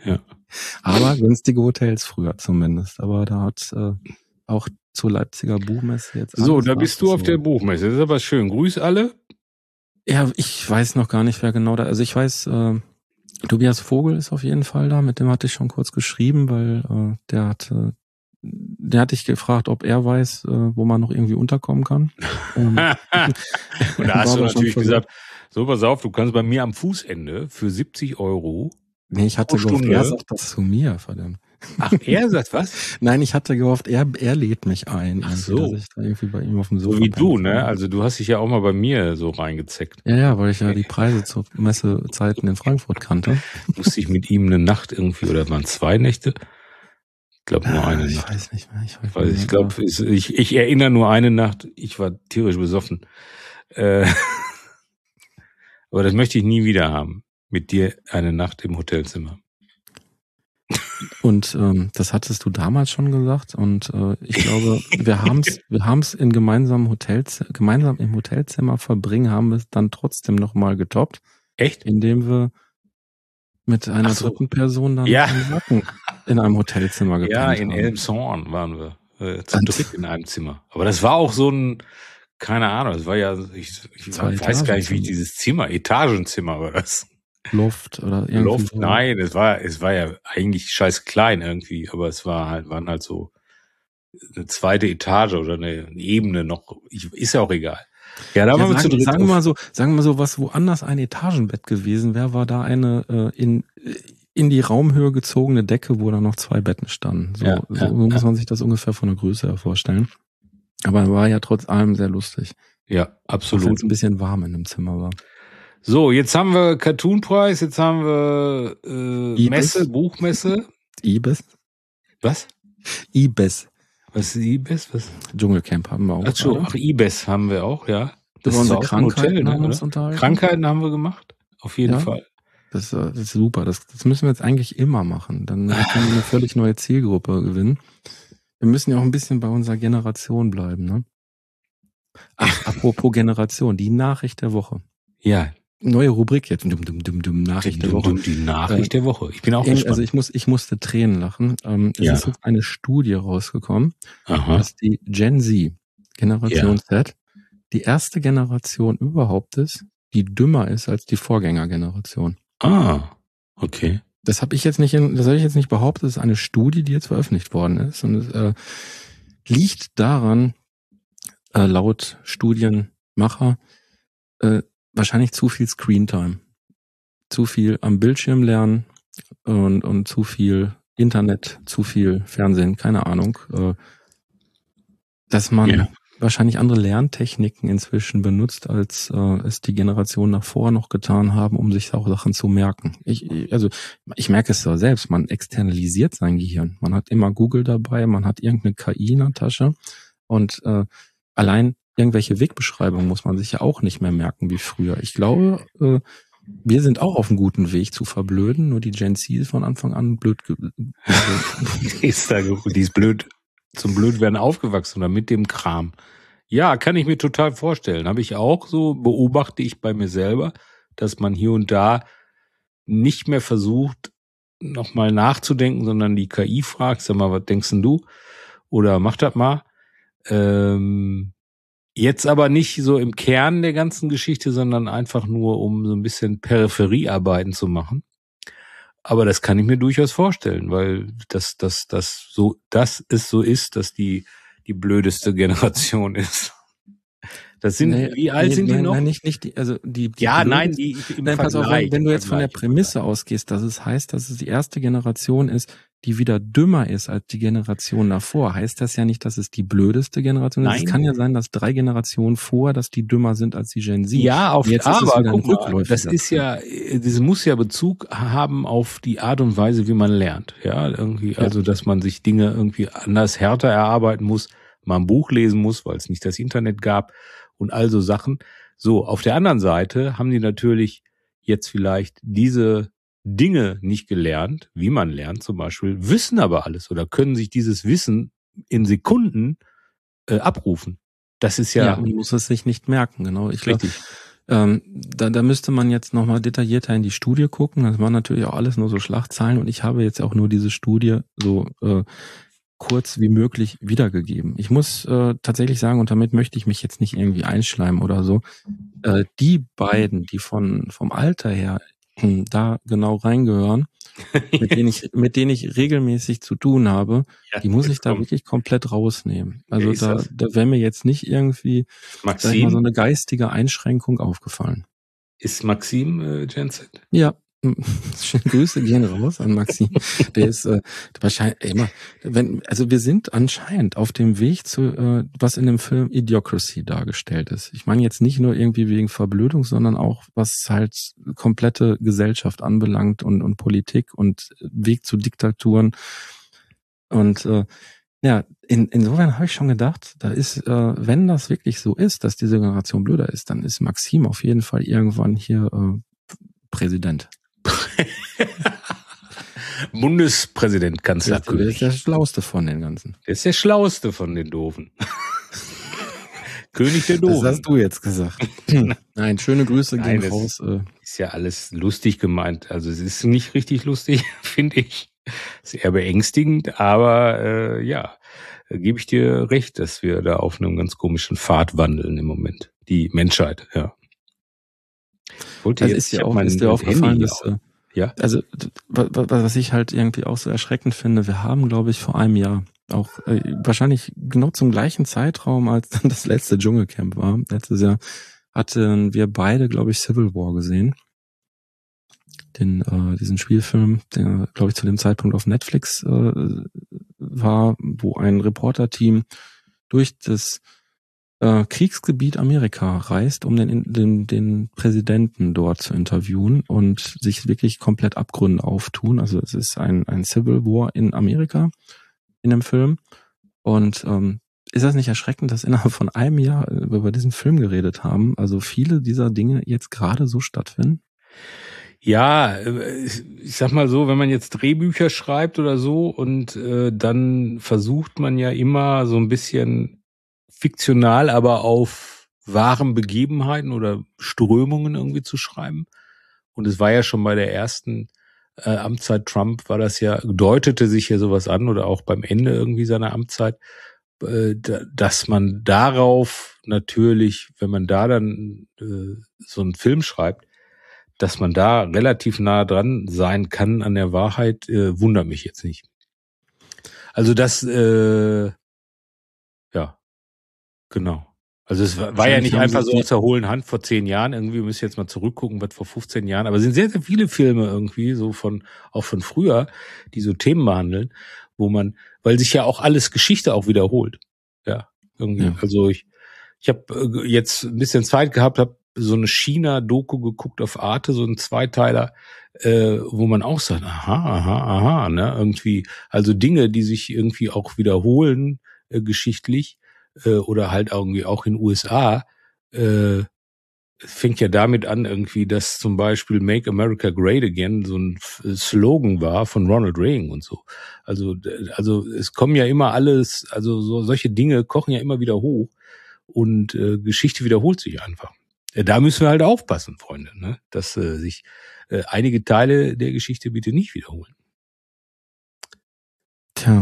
Aber günstige Hotels früher zumindest. Aber da hat äh, auch zur Leipziger Buchmesse jetzt... So, da bist du auf so. Der Buchmesse. Das ist aber schön. Grüß alle. Ja, ich weiß noch gar nicht, wer genau da... Also ich weiß, äh, Tobias Vogel ist auf jeden Fall da. Mit dem hatte ich schon kurz geschrieben, weil äh, der hat... Äh, der hatte ich gefragt, ob er weiß, äh, wo man noch irgendwie unterkommen kann. ähm, Und da hast du natürlich gesagt, so pass auf, du kannst bei mir am Fußende für siebzig Euro... Nee, ich hatte gehofft, er sagt das zu mir, verdammt. Ach, er sagt was? Nein, ich hatte gehofft, er, er lädt mich ein. Ach so. Dass ich da irgendwie bei ihm auf dem Sofa so wie du, ne? Also du hast dich ja auch mal bei mir so reingezeckt. Ja, ja, weil ich ja die Preise zu Messezeiten in Frankfurt kannte. Musste ich mit ihm eine Nacht irgendwie, oder waren zwei Nächte? Ich glaube nur eine ich Nacht. Ich weiß nicht mehr. Ich, weiß Weil ich glaube, ich, ich erinnere nur eine Nacht, ich war tierisch besoffen. Äh, aber das möchte ich nie wieder haben. Mit dir eine Nacht im Hotelzimmer. Und ähm, das hattest du damals schon gesagt. Und äh, ich glaube, wir haben es wir haben's in gemeinsamen Hotels, gemeinsam im Hotelzimmer verbringen, haben wir es dann trotzdem nochmal getoppt. Echt? Indem wir mit einer so. dritten Person dann ja. in einem Hotelzimmer gepennt Ja, in haben. Elmshorn waren wir. Äh, zu dritt in einem Zimmer. Aber das war auch so ein, keine Ahnung, das war ja, ich, ich weiß gar nicht, wie dieses Zimmer, Etagenzimmer war das. Loft oder irgendwie. Loft, so. nein, es war, es war ja eigentlich scheiß klein irgendwie, aber es war halt, waren halt so eine zweite Etage oder eine, eine Ebene noch, ich, ist ja auch egal. Ja, da ja, waren wir sagen, zu dritt. Sagen wir mal so, sagen wir mal so, was woanders ein Etagenbett gewesen wäre, war da eine äh, in in die Raumhöhe gezogene Decke, wo da noch zwei Betten standen. So, ja, so ja, muss ja. man sich das ungefähr von der Größe her vorstellen. Aber war ja trotz allem sehr lustig. Ja, absolut. Auch wenn es ein bisschen warm in dem Zimmer war. So, jetzt haben wir Cartoon-Preis, jetzt haben wir äh, Messe, Buchmesse. Ibis. Was? Ibis. Was ist Ibis? Was? Dschungelcamp haben wir auch. Ach so, ach, Ibis haben wir auch, ja. Das ist unsere Krankheiten Hotel, haben ne, uns unterhalten. Krankheiten haben wir gemacht, auf jeden ja, Fall. Das, das ist super. Das, das müssen wir jetzt eigentlich immer machen. Dann können wir eine völlig neue Zielgruppe gewinnen. Wir müssen ja auch ein bisschen bei unserer Generation bleiben, ne? Ach, apropos Generation, die Nachricht der Woche. Ja. Neue Rubrik jetzt. Dum, dum, dum, dum, Nachricht dum, der Woche. Dum, die Nachricht äh, der Woche. Ich bin auch äh, gespannt. Also ich muss, ich musste Tränen lachen. Ähm, es ja. ist jetzt eine Studie rausgekommen, Aha. dass die Gen Z, Generation ja. Z, die erste Generation überhaupt ist, die dümmer ist als die Vorgängergeneration. Ah, okay. Das habe ich jetzt nicht, in, das habe ich jetzt nicht behauptet. Das ist eine Studie, die jetzt veröffentlicht worden ist, und es äh, liegt daran, äh, laut Studienmacher, äh, wahrscheinlich zu viel Screentime, zu viel am Bildschirm lernen und und zu viel Internet, zu viel Fernsehen, keine Ahnung, äh, dass man ja. wahrscheinlich andere Lerntechniken inzwischen benutzt, als äh, es die Generationen davor noch getan haben, um sich auch Sachen zu merken. Ich, also ich merke es ja selbst, man externalisiert sein Gehirn. Man hat immer Google dabei, man hat irgendeine K I in der Tasche, und äh, allein irgendwelche Wegbeschreibungen muss man sich ja auch nicht mehr merken wie früher. Ich glaube, äh, wir sind auch auf einem guten Weg zu verblöden, nur die Gen Z ist von Anfang an blöd. Ge- die, ist da, die ist blöd. Zum Blödwerden aufgewachsen oder mit dem Kram. Ja, kann ich mir total vorstellen. Habe ich auch so, beobachte ich bei mir selber, dass man hier und da nicht mehr versucht, nochmal nachzudenken, sondern die K I fragt, sag mal, was denkst denn du? Oder mach das mal. Ähm, jetzt aber nicht so im Kern der ganzen Geschichte, sondern einfach nur, um so ein bisschen Peripheriearbeiten zu machen. Aber das kann ich mir durchaus vorstellen, weil das, das, das so, das es so ist, dass die, die blödeste Generation ist. Das sind, nee, wie alt nee, sind die nein, noch? Nein, nicht, nicht die, also die, die ja, blödeste, nein, die, im nein, pass auf, wenn, wenn du jetzt von der Vergleich, Prämisse ausgehst, dass es heißt, dass es die erste Generation ist, die wieder dümmer ist als die Generation davor, heißt das ja nicht, dass es die blödeste Generation ist. Nein. Es kann ja sein, dass drei Generationen vor, dass die dümmer sind als die Gen Z. Ja, auf jetzt aber ist es wieder guck ein mal, das ist ja, das muss ja Bezug haben auf die Art und Weise, wie man lernt. Ja, irgendwie, Ja. also, dass man sich Dinge irgendwie anders, härter erarbeiten muss, mal ein Buch lesen muss, weil es nicht das Internet gab und all so Sachen. So, auf der anderen Seite haben die natürlich jetzt vielleicht diese Dinge nicht gelernt, wie man lernt zum Beispiel, wissen aber alles oder können sich dieses Wissen in Sekunden äh, abrufen. Das ist ja, ja, man muss es sich nicht merken, genau. Ich glaube, Ähm, da, da müsste man jetzt nochmal detaillierter in die Studie gucken. Das waren natürlich auch alles nur so Schlagzeilen und ich habe jetzt auch nur diese Studie so äh, kurz wie möglich wiedergegeben. Ich muss äh, tatsächlich sagen, und damit möchte ich mich jetzt nicht irgendwie einschleimen oder so, äh, die beiden, die von vom Alter her hm, da genau reingehören, mit denen ich mit denen ich regelmäßig zu tun habe, Ja, die muss ich jetzt da komm. wirklich komplett rausnehmen. Wer Also ist da, das? da wäre mir jetzt nicht irgendwie, sag ich mal, so Maxim? eine geistige Einschränkung aufgefallen. Ist Maxim äh, Genset? Ja, schöne Grüße gehen raus an Maxim. Der ist äh, wahrscheinlich immer, wenn, also wir sind anscheinend auf dem Weg zu, äh, was in dem Film Idiocracy dargestellt ist. Ich meine jetzt nicht nur irgendwie wegen Verblödung, sondern auch was halt komplette Gesellschaft anbelangt und und Politik und Weg zu Diktaturen. Und äh, ja, in, insofern habe ich schon gedacht, da ist, äh, wenn das wirklich so ist, dass diese Generation blöder ist, dann ist Maxim auf jeden Fall irgendwann hier äh, Präsident. Bundespräsident, Der ist, der ist Kanzlerkönig. der Schlauste von den ganzen. Der ist der Schlauste von den Doofen. König der Das Doofen. hast du jetzt gesagt. Nein, schöne Grüße Nein, gehen das raus. Äh, ist ja alles lustig gemeint. Also es ist nicht richtig lustig, finde ich. Ist eher beängstigend, aber äh, ja, da gebe ich dir recht, dass wir da auf einem ganz komischen Pfad wandeln im Moment. Die Menschheit, ja. Ich wollte Also jetzt, ist dir ich hab auch, mein ist dir aufgefallen, Handy dass, hier. äh, Ja? also wa- wa- was ich halt irgendwie auch so erschreckend finde, wir haben, glaube ich, vor einem Jahr auch äh, wahrscheinlich genau zum gleichen Zeitraum, als dann das letzte Dschungelcamp war, letztes Jahr, hatten wir beide, glaube ich, Civil War gesehen. Den, äh, diesen Spielfilm, der, glaube ich, zu dem Zeitpunkt auf Netflix äh, war, wo ein Reporterteam durch das äh, Kriegsgebiet Amerika reist, um den, den, den Präsidenten dort zu interviewen und sich wirklich komplett Abgründe auftun. Also es ist ein, ein Civil War in Amerika in dem Film. Und ähm, ist das nicht erschreckend, dass innerhalb von einem Jahr wir über diesen Film geredet haben? Also viele dieser Dinge jetzt gerade so stattfinden? Ja, äh, ich sag mal so, wenn man jetzt Drehbücher schreibt oder so und äh, dann versucht man ja immer so ein bisschen fiktional, aber auf wahren Begebenheiten oder Strömungen irgendwie zu schreiben. Und es war ja schon bei der ersten äh, Amtszeit Trump, war das ja, deutete sich ja sowas an oder auch beim Ende irgendwie seiner Amtszeit, äh, da, dass man darauf natürlich, wenn man da dann äh, so einen Film schreibt, dass man da relativ nah dran sein kann an der Wahrheit, äh, wundert mich jetzt nicht. Also das, äh, ja, genau. Also es war, war ja nicht einfach so aus der hohlen Hand vor zehn Jahren. Irgendwie müssen jetzt mal zurückgucken, was vor fünfzehn Jahren. Aber es sind sehr, sehr viele Filme irgendwie, so von, auch von früher, die so Themen behandeln, wo man, weil sich ja auch alles Geschichte auch wiederholt. Ja, irgendwie. Ja. Also ich, ich habe jetzt ein bisschen Zeit gehabt, habe so eine China-Doku geguckt auf Arte, so ein Zweiteiler, äh, wo man auch sagt, aha, aha, aha, ne, irgendwie, also Dinge, die sich irgendwie auch wiederholen, äh, geschichtlich, äh, oder halt irgendwie auch in U S A, äh, fängt ja damit an irgendwie, dass zum Beispiel Make America Great Again so ein Slogan war von Ronald Reagan und so. Also, also es kommen ja immer alles, also so solche Dinge kochen ja immer wieder hoch und äh, Geschichte wiederholt sich einfach. Da müssen wir halt aufpassen, Freunde, ne? Dass äh, sich äh, einige Teile der Geschichte bitte nicht wiederholen. Tja.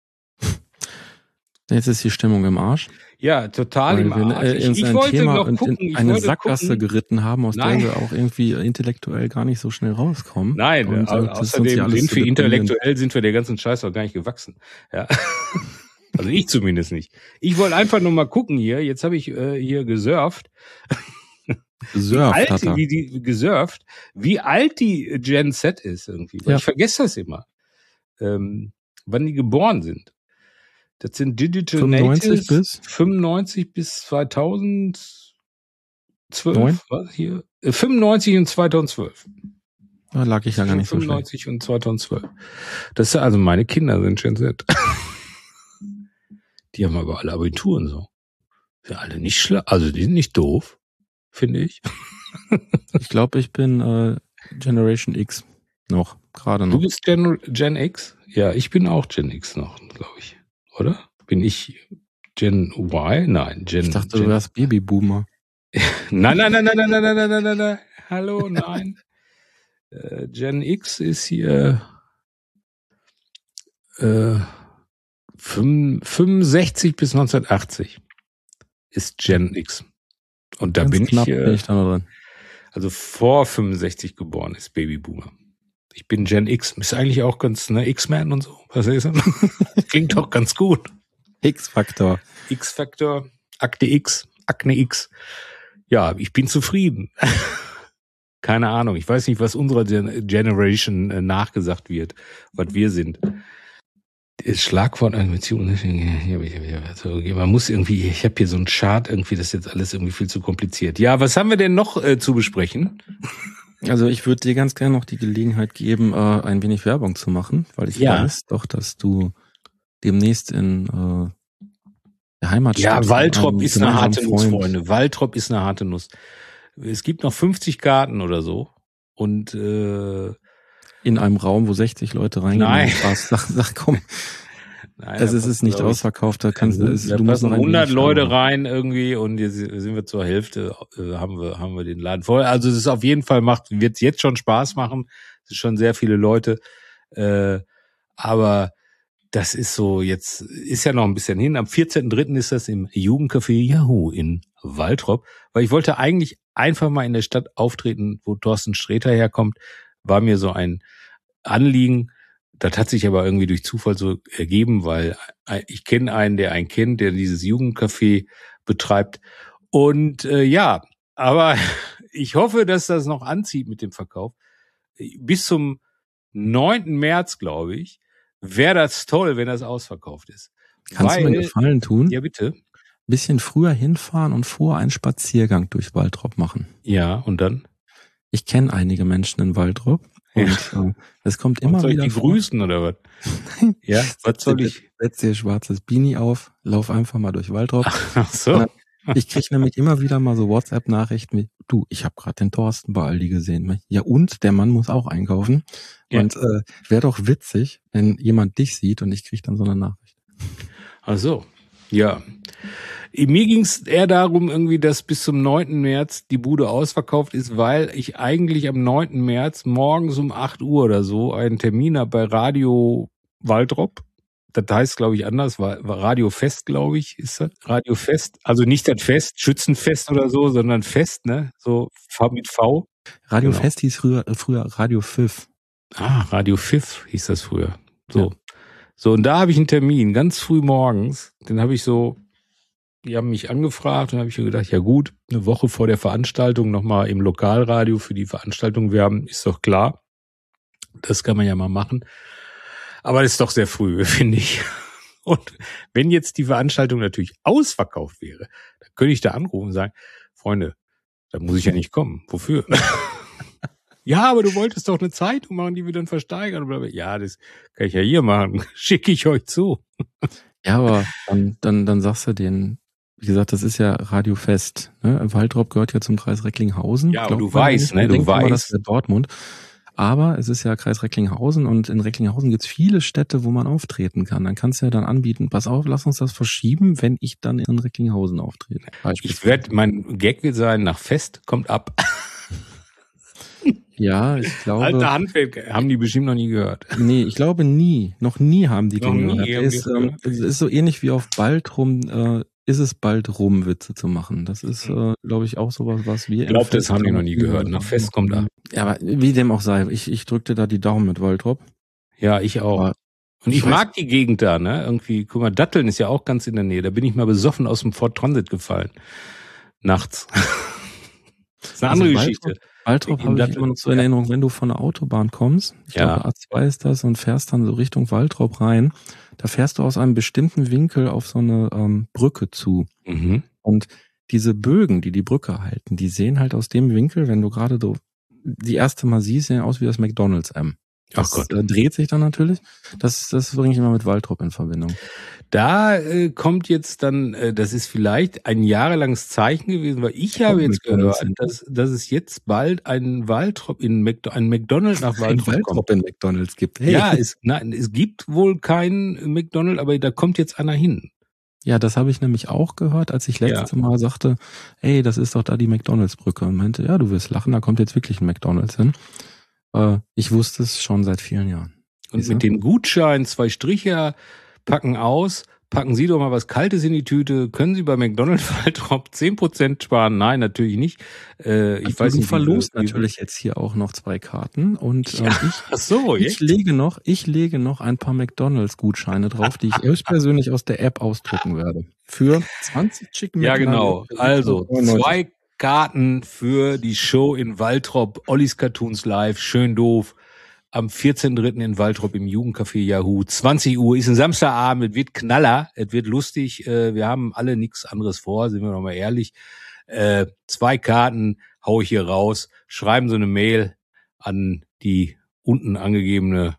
Jetzt ist die Stimmung im Arsch. Ja, total im Weil wir Arsch. äh, Ich, uns ich ein wollte Thema noch und gucken. in Ich eine wollte Sackgasse gucken. geritten haben, aus Nein. der wir auch irgendwie intellektuell gar nicht so schnell rauskommen. Nein, und, au- äh, das ist uns außerdem ja alles sind zu wir deprimierend. intellektuell, sind wir der ganzen Scheiß auch gar nicht gewachsen. Ja. Also ich zumindest nicht. Ich wollte einfach nur mal gucken hier. Jetzt habe ich äh, hier gesurft. Gesurft wie alt, hat er. wie die gesurft, wie alt die Gen Z ist irgendwie. Weil Ja. ich vergesse das immer, ähm, wann die geboren sind. Das sind Digital fünfundneunzig Natives bis? fünfundneunzig bis zweitausendzwölf. Neun? Was hier? Äh, fünfundneunzig und zweitausendzwölf. Da lag ich ja gar nicht so schlecht. fünfundneunzig und zweitausendzwölf. Das ist also meine Kinder sind Gen Z. Die haben aber alle Abitur und so. Sind alle nicht schlau. Also die sind nicht doof, finde ich. Ich glaube, ich bin äh, Generation X noch, gerade Du noch. bist Gen, Gen X? Ja, ich bin auch Gen X noch, glaube ich. Oder? Bin ich Gen Y? Nein, Gen Ich dachte, Gen, du wärst Babyboomer. Nein, nein, nein, nein, nein, nein, nein, nein, nein, nein, nein. Hallo, nein. äh, Gen X ist hier äh, fünfundsechzig bis neunzehnhundertachtzig ist Gen X. Und da Ganz bin knapp ich, äh, bin ich da noch drin. also vor fünfundsechzig geboren ist Babyboomer. Ich bin Gen X. Ist eigentlich auch ganz, ne, X-Men und so. Was ist das? Klingt doch ganz gut. X-Faktor. X-Faktor, Akte X, Akne X. Ja, ich bin zufrieden. Keine Ahnung. Ich weiß nicht, was unserer Gen- Generation äh, nachgesagt wird, was wir sind. Das Schlagwort an Beziehung. Also, man muss irgendwie, ich habe hier so einen Chart, irgendwie, das ist jetzt alles irgendwie viel zu kompliziert. Ja, was haben wir denn noch äh, zu besprechen? Also ich würde dir ganz gerne noch die Gelegenheit geben, äh, ein wenig Werbung zu machen, weil ich Ja. weiß doch, dass du demnächst in äh, der Heimatstadt Ja, von Waltrop einem ist eine gemeinsamen harte Nuss, Freund- Freunde. Waltrop ist eine harte Nuss. Es gibt noch fünfzig Karten oder so. Und äh, in einem Raum, wo sechzig Leute reingehen. Nein. Spaß. Sag, sag komm, nein, also da es ist passen, nicht glaub ich, ausverkauft, da kannst du, es, da du musst passen noch ein hundert wenig Leute schauen. rein irgendwie und jetzt sind wir zur Hälfte, äh, haben wir haben wir den Laden voll. Also es ist auf jeden Fall macht wird jetzt schon Spaß machen. Es sind schon sehr viele Leute, äh, aber das ist so jetzt ist ja noch ein bisschen hin. Am vierzehnten dritten ist das im Jugendcafé Yahoo in Waltrop, weil ich wollte eigentlich einfach mal in der Stadt auftreten, wo Thorsten Sträter herkommt. War mir so ein Anliegen. Das hat sich aber irgendwie durch Zufall so ergeben, weil ich kenne einen, der einen kennt, der dieses Jugendcafé betreibt. Und äh, ja, aber ich hoffe, dass das noch anzieht mit dem Verkauf. Bis zum neunten März, glaube ich, wäre das toll, wenn das ausverkauft ist. Kannst weil, du mir einen Gefallen tun? Ja, bitte. Bisschen früher hinfahren und vor einen Spaziergang durch Waltrop machen. Ja, und dann? Ich kenne einige Menschen in Waltrop und Ja. äh, es kommt immer soll ich wieder die vor. grüßen oder was? Ja, was soll ich? Setz dir schwarzes Beanie auf, lauf einfach mal durch Waltrop. Ach so. Ich kriege nämlich immer wieder mal so WhatsApp-Nachrichten mit, du, ich habe gerade den Thorsten bei Aldi gesehen. Ja und, der Mann muss auch einkaufen. Ja. Und äh, wäre doch witzig, wenn jemand dich sieht und ich kriege dann so eine Nachricht. Ach so. Ja. Mir ging es eher darum, irgendwie, dass bis zum neunten März die Bude ausverkauft ist, weil ich eigentlich am neunten März morgens um acht Uhr oder so einen Termin habe bei Radio Waltrop. Das heißt, glaube ich, anders, war Radio Fest, glaube ich, ist das. Radio Fest. Also nicht das Fest, Schützenfest oder so, sondern Fest, ne? So V mit V. Radio Genau. Fest hieß früher, früher Radio Pfiff. Ah, Radio Pfiff hieß das früher. So. Ja. So, und da habe ich einen Termin, ganz früh morgens. Den habe ich so, die haben mich angefragt und habe ich mir gedacht, ja gut, eine Woche vor der Veranstaltung nochmal im Lokalradio für die Veranstaltung werben, ist doch klar. Das kann man ja mal machen. Aber das ist doch sehr früh, finde ich. Und wenn jetzt die Veranstaltung natürlich ausverkauft wäre, dann könnte ich da anrufen und sagen, Freunde, da muss ich ja nicht kommen. Wofür? Ja, aber du wolltest doch eine Zeitung machen, die wir dann versteigern. Ja, das kann ich ja hier machen. Schicke ich euch zu. Ja, aber dann, dann, dann sagst du denen, wie gesagt, das ist ja Radio Fest. Ne? Waltrop gehört ja zum Kreis Recklinghausen. Ja, aber Glaubt du man weißt, nicht. ne, Man du denkt immer, weißt. das wäre Dortmund. Aber es ist ja Kreis Recklinghausen und in Recklinghausen gibt's viele Städte, wo man auftreten kann. Dann kannst du ja dann anbieten, pass auf, lass uns das verschieben, wenn ich dann in Recklinghausen auftrete. Ich werde, mein Gag wird sein, nach Fest kommt ab. Ja, ich glaube. Alter Handwerk, haben die bestimmt noch nie gehört. Nee, ich glaube nie. Noch nie haben die Noch den nie gehört. Der haben die ist, es ähm, gehört. es ist so ähnlich wie auf bald rum, äh, ist es bald rum, Witze zu machen. Das ist, äh, glaube ich, auch sowas, was wir Ich glaube, das haben die noch nie gehört. Nach Fest kommt ab. Ja, aber wie dem auch sei, ich, ich drückte da die Daumen mit Waltrop. Ja, ich auch. Aber Und ich ich weiß- mag die Gegend da, ne? Irgendwie, guck mal, Datteln ist ja auch ganz in der Nähe. Da bin ich mal besoffen aus dem Ford Transit gefallen. Nachts. Das ist eine Also andere Waltrop- Geschichte. Waltrop In habe ich Datteln. immer noch so in Ja. Erinnerung, wenn du von der Autobahn kommst, ich Ja. glaube A zwei ist das, und fährst dann so Richtung Waltrop rein, da fährst du aus einem bestimmten Winkel auf so eine ähm, Brücke zu. Mhm. Und diese Bögen, die die Brücke halten, die sehen halt aus dem Winkel, wenn du gerade so die erste Mal siehst, sehen aus wie das McDonald's M. Ach Das Gott. äh, dreht sich dann natürlich. Das, das bringe ich immer mit Waltrop in Verbindung. Da äh, kommt jetzt dann, äh, das ist vielleicht ein jahrelanges Zeichen gewesen, weil ich habe jetzt McDonald's gehört, sind. dass, dass es jetzt bald einen Waltrop in Mcdo- ein McDonald's nach Ein Waltrop kommt. Waltrop in McDonald's gibt. Hey. Ja, es, nein, es gibt wohl keinen McDonald's, aber da kommt jetzt einer hin. Ja, das habe ich nämlich auch gehört, als ich letztes ja. Mal sagte, ey, das ist doch da die McDonalds-Brücke. Und meinte, ja, du wirst lachen, da kommt jetzt wirklich ein McDonalds hin. Äh, ich wusste es schon seit vielen Jahren. Und Wieso? Mit dem Gutschein zwei Striche packen aus, packen Sie doch mal was Kaltes in die Tüte. Können Sie bei McDonald's Waltrop zehn Prozent sparen? Nein, natürlich nicht. Äh, ich also weiß du nicht. verlost natürlich jetzt hier auch noch zwei Karten und äh, ja, ich, ach so, ich lege noch, ich lege noch ein paar McDonalds-Gutscheine drauf, die ich höchstpersönlich aus der App ausdrucken werde. Für zwanzig Chicken Ja, genau. Also zwei Karten für die Show in Waltrop, Ollis Cartoons Live, schön doof. Am vierzehnten dritten in Waltrop im Jugendcafé Yahoo. zwanzig Uhr ist ein Samstagabend, es wird Knaller, es wird lustig. Wir haben alle nichts anderes vor, sind wir noch mal ehrlich. Äh, zwei Karten hau ich hier raus. Schreiben Sie eine Mail an die unten angegebene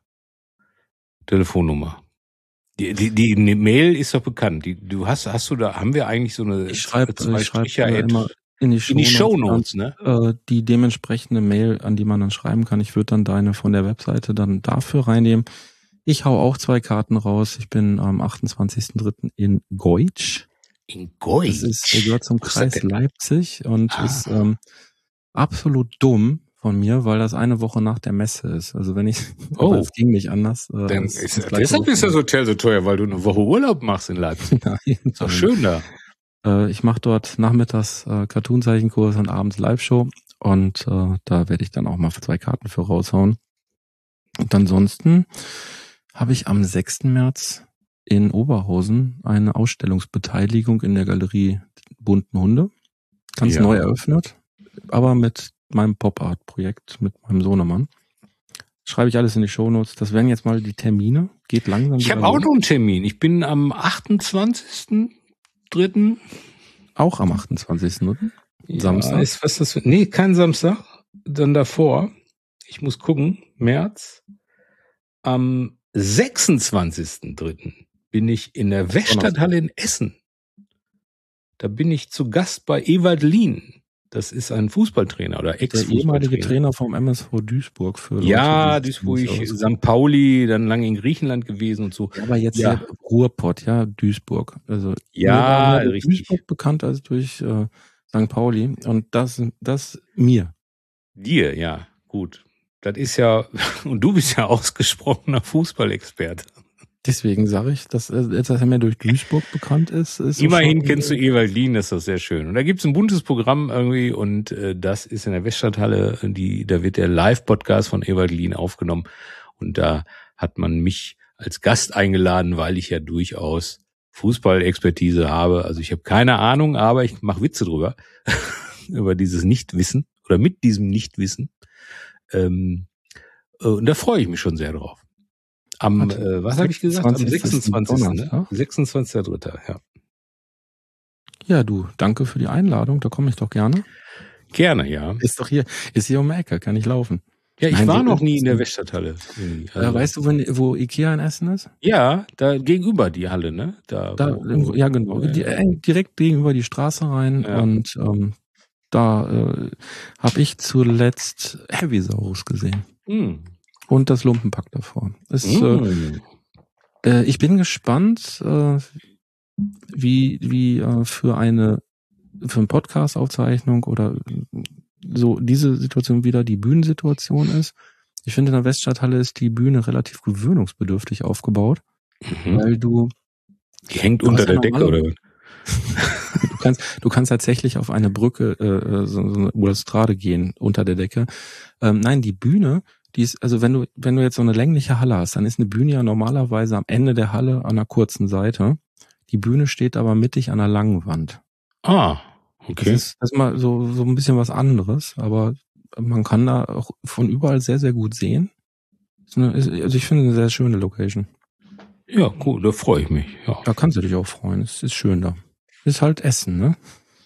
Telefonnummer. Die, die, die Mail ist doch bekannt. Die, du hast, hast du da, haben wir eigentlich so eine ich schreibe, zwei ich schreibe äh, immer in die, in die Shownotes, ne? Äh, die dementsprechende Mail, an die man dann schreiben kann. Ich würde dann deine von der Webseite dann dafür reinnehmen. Ich hau auch zwei Karten raus. Ich bin am achtundzwanzigsten dritten in Goitsch. In Goitsch? Das ist, der gehört zum Kreis Leipzig und ah. ist ähm, absolut dumm von mir, weil das eine Woche nach der Messe ist. Also wenn ich, oh. aber es ging nicht anders. Äh, Dann ist, deshalb ist das Hotel so teuer, weil du eine Woche Urlaub machst in Leipzig. Nein, ist doch schön da. Äh, ich mache dort nachmittags äh, Cartoon-Zeichenkurs und abends Live-Show und äh, da werde ich dann auch mal zwei Karten für raushauen. Und ansonsten habe ich am sechsten März in Oberhausen eine Ausstellungsbeteiligung in der Galerie Bunten Hunde. Ganz ja. neu eröffnet, aber mit meinem Pop-Art-Projekt, mit meinem Sohnemann. Schreibe ich alles in die Shownotes. Das wären jetzt mal die Termine. Geht langsam. Ich habe auch noch einen Termin. Ich bin am achtundzwanzigsten dritten Auch am achtundzwanzigsten dritten Ja, Samstag? Ist, was ist das für, nee, kein Samstag. Dann davor. Ich muss gucken. März. Am sechsundzwanzigsten dritten bin ich in der Weststadthalle in Essen. Da bin ich zu Gast bei Ewald Lien. Das ist ein Fußballtrainer oder Ex-Fußballtrainer. Der ehemalige Trainer vom M S V Duisburg. Für Leute, ja, Duisburg, Sankt Pauli, dann lange in Griechenland gewesen und so. Ja, aber jetzt ja. der Ruhrpott, ja, Duisburg. Also ja, richtig. Duisburg bekannt als durch äh, Sankt Pauli und das, das mir. Dir, ja, gut. Das ist ja, und du bist ja ausgesprochener Fußballexperte. Deswegen sage ich, dass, dass er mehr durch Duisburg bekannt ist. ist Immerhin kennst du Ewald Lien, das ist doch sehr schön. Und da gibt's ein buntes Programm irgendwie und äh, das ist in der Weststadthalle, die, da wird der Live-Podcast von Ewald Lien aufgenommen und da hat man mich als Gast eingeladen, weil ich ja durchaus Fußballexpertise habe. Also ich habe keine Ahnung, aber ich mache Witze drüber, über dieses Nichtwissen oder mit diesem Nichtwissen. Ähm, und da freue ich mich schon sehr drauf. Am, äh, was habe ich gesagt? Am sechsundzwanzigsten Ne? sechsundzwanzigster dritter ja. Ja, du, danke für die Einladung, da komme ich doch gerne. Gerne, ja. Ist doch hier, ist hier um die Ecke, kann ich laufen. Ja, ich Nein, war noch nie in der Weststadthalle. Also. Äh, weißt du, wo, wo Ikea in Essen ist? Ja, da gegenüber die Halle, ne? Da, da wo, ja, genau. Äh, die, direkt gegenüber die Straße rein ja. und ähm, da äh, habe ich zuletzt Heavisaurus gesehen. Mhm. Und das Lumpenpack davor. Ist, mm. äh, ich bin gespannt, äh, wie wie äh, für eine für eine Podcast-Aufzeichnung oder so diese Situation wieder die Bühnensituation ist. Ich finde, in der Weststadthalle ist die Bühne relativ gewöhnungsbedürftig aufgebaut, mhm. weil du die hängt unter der Decke oder was? Du kannst, du kannst tatsächlich auf eine Brücke äh, so, so eine Balustrade gehen unter der Decke. Ähm, nein, die Bühne Die ist, also wenn du, wenn du jetzt so eine längliche Halle hast, dann ist eine Bühne ja normalerweise am Ende der Halle an einer kurzen Seite. Die Bühne steht aber mittig an einer langen Wand. Ah, okay. Das ist, das ist mal so, so ein bisschen was anderes, aber man kann da auch von überall sehr, sehr gut sehen. Also ich finde eine sehr schöne Location. Ja, cool, da freue ich mich. Ja. Da kannst du dich auch freuen. Es ist schön da. Ist halt Essen, ne?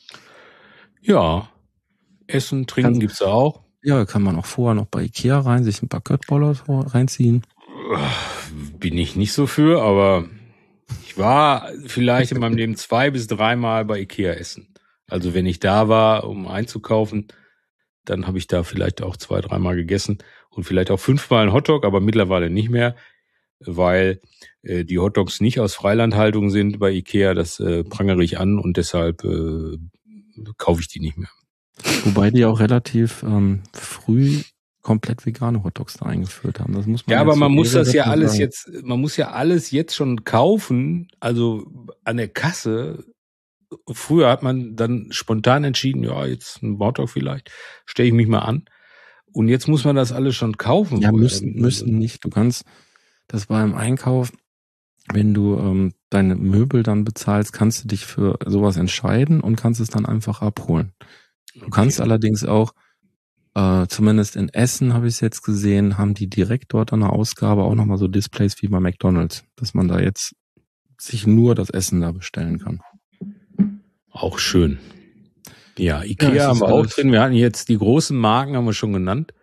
Ja. Essen, Trinken kann, gibt's da auch. Ja, kann man auch vorher noch bei Ikea rein, sich ein paar Köttboller reinziehen. Bin ich nicht so für, aber ich war vielleicht in meinem Leben zwei bis dreimal bei Ikea essen. Also wenn ich da war, um einzukaufen, dann habe ich da vielleicht auch zwei, dreimal gegessen und vielleicht auch fünfmal einen Hotdog, aber mittlerweile nicht mehr. weil äh, die Hotdogs nicht aus Freilandhaltung sind bei Ikea. Das äh, prangere ich an und deshalb äh, kaufe ich die nicht mehr. Wobei die auch relativ ähm, früh komplett vegane Hotdogs da eingeführt haben. Das muss man Ja, aber jetzt man so muss das ja sagen. alles jetzt, man muss ja alles jetzt schon kaufen, also an der Kasse. Früher hat man dann spontan entschieden, ja, jetzt ein Hotdog vielleicht, stelle ich mich mal an. Und jetzt muss man das alles schon kaufen. Ja, müssen, müssen nicht. Du kannst, das war im Einkauf, wenn du ähm, deine Möbel dann bezahlst, kannst du dich für sowas entscheiden und kannst es dann einfach abholen. Du kannst Okay. allerdings auch, äh, zumindest in Essen habe ich es jetzt gesehen, haben die direkt dort an der Ausgabe auch nochmal so Displays wie bei McDonald's, dass man da jetzt sich nur das Essen da bestellen kann. Auch schön. Ja, Ikea Ja, es haben ist wir auch alles- drin. Wir hatten jetzt die großen Marken, haben wir schon genannt.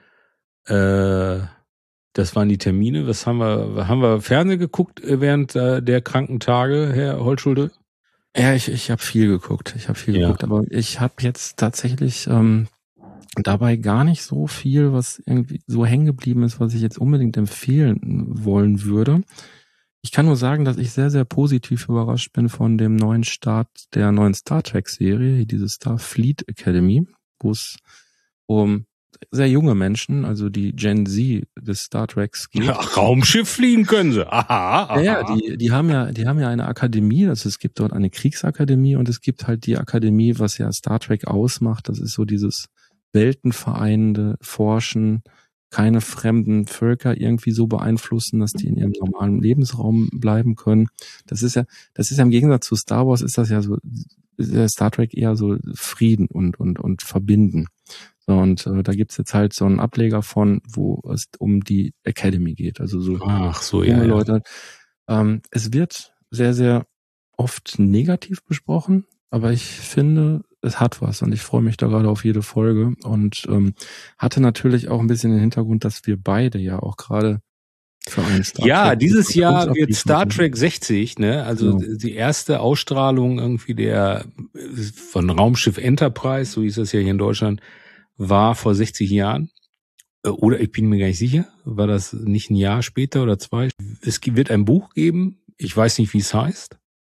Äh, das waren die Termine. Was haben wir? Haben wir Fernsehen geguckt äh, während äh, der kranken Tage, Herr Holtschulde? Ja, ich, ich habe viel geguckt. Ich habe viel Ja. geguckt, aber ich habe jetzt tatsächlich ähm, dabei gar nicht so viel, was irgendwie so hängen geblieben ist, was ich jetzt unbedingt empfehlen wollen würde. Ich kann nur sagen, dass ich sehr, sehr positiv überrascht bin von dem neuen Start der neuen Star Trek-Serie, diese Starfleet Academy, wo es um sehr junge Menschen, also die Gen Z des Star Treks geht. Ja, Raumschiff fliegen können sie. Aha, aha. Ja, ja, die, die haben ja, die haben ja eine Akademie, also es gibt dort eine Kriegsakademie und es gibt halt die Akademie, was ja Star Trek ausmacht. Das ist so dieses weltenvereinende Forschen, keine fremden Völker irgendwie so beeinflussen, dass die in ihrem normalen Lebensraum bleiben können. Das ist ja, das ist ja im Gegensatz zu Star Wars ist das ja so, ist ja Star Trek eher so Frieden und, und, und Verbinden. So, und äh, da gibt's jetzt halt so einen Ableger von, wo es um die Academy geht. Also so Ach so, junge ja, ja. Leute. Ähm, es wird sehr, sehr oft negativ besprochen, aber ich finde, es hat was und ich freue mich da gerade auf jede Folge und ähm, hatte natürlich auch ein bisschen den Hintergrund, dass wir beide ja auch gerade für einen Star Ja, Trek dieses Jahr wird abliefern Star können. Trek sechzig, ne? Also Genau. die erste Ausstrahlung irgendwie der von Raumschiff Enterprise, so hieß das ja hier in Deutschland, war vor sechzig Jahren. Äh, Oder ich bin mir gar nicht sicher, war das nicht ein Jahr später oder zwei? Es gi- wird ein Buch geben, ich weiß nicht, wie es heißt.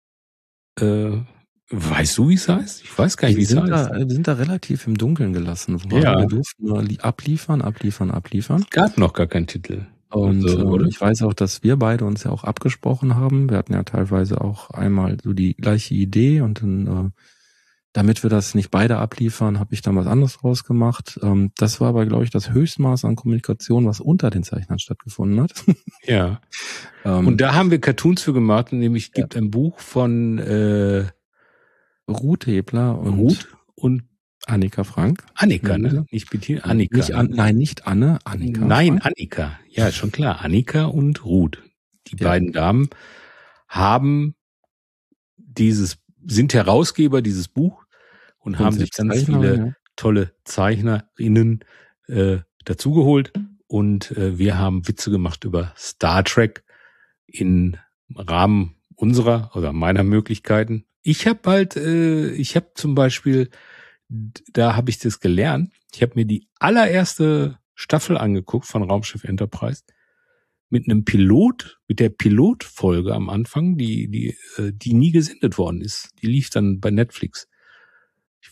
Äh, weißt du, wie es heißt? Ich weiß gar nicht, wie Wir es sind, heißt. da, wir sind da relativ im Dunkeln gelassen worden. Ja. Wir durften nur li- abliefern, abliefern, abliefern. Es gab noch gar keinen Titel. Und Also, ähm, oder? ich weiß auch, dass wir beide uns ja auch abgesprochen haben. Wir hatten ja teilweise auch einmal so die gleiche Idee und dann, äh, damit wir das nicht beide abliefern, habe ich dann was anderes rausgemacht. Ähm, das war aber, glaube ich, das Höchstmaß an Kommunikation, was unter den Zeichnern stattgefunden hat. Ja. ähm, Und da haben wir Cartoons für gemacht, nämlich Ja. gibt ein Buch von äh, Ruth Hebler und Ruth und Annika Frank. Annika, Mhm. ne? Nicht Bettina, Annika. Nicht an, nein, nicht Anne, Annika. Nein, Frank. Annika. Ja, ist schon klar. Annika und Ruth. Die Ja. beiden Damen haben dieses, sind Herausgeber dieses Buch und, Und haben sind sich ganz Zeichnerin, viele ja. tolle Zeichnerinnen äh, dazugeholt und äh, wir haben Witze gemacht über Star Trek im Rahmen unserer oder meiner Möglichkeiten. Ich habe halt, äh, ich habe zum Beispiel, da habe ich das gelernt. Ich habe mir die allererste Staffel angeguckt von Raumschiff Enterprise mit einem Pilot, mit der Pilotfolge am Anfang, die die äh, die nie gesendet worden ist. Die lief dann bei Netflix. Ich,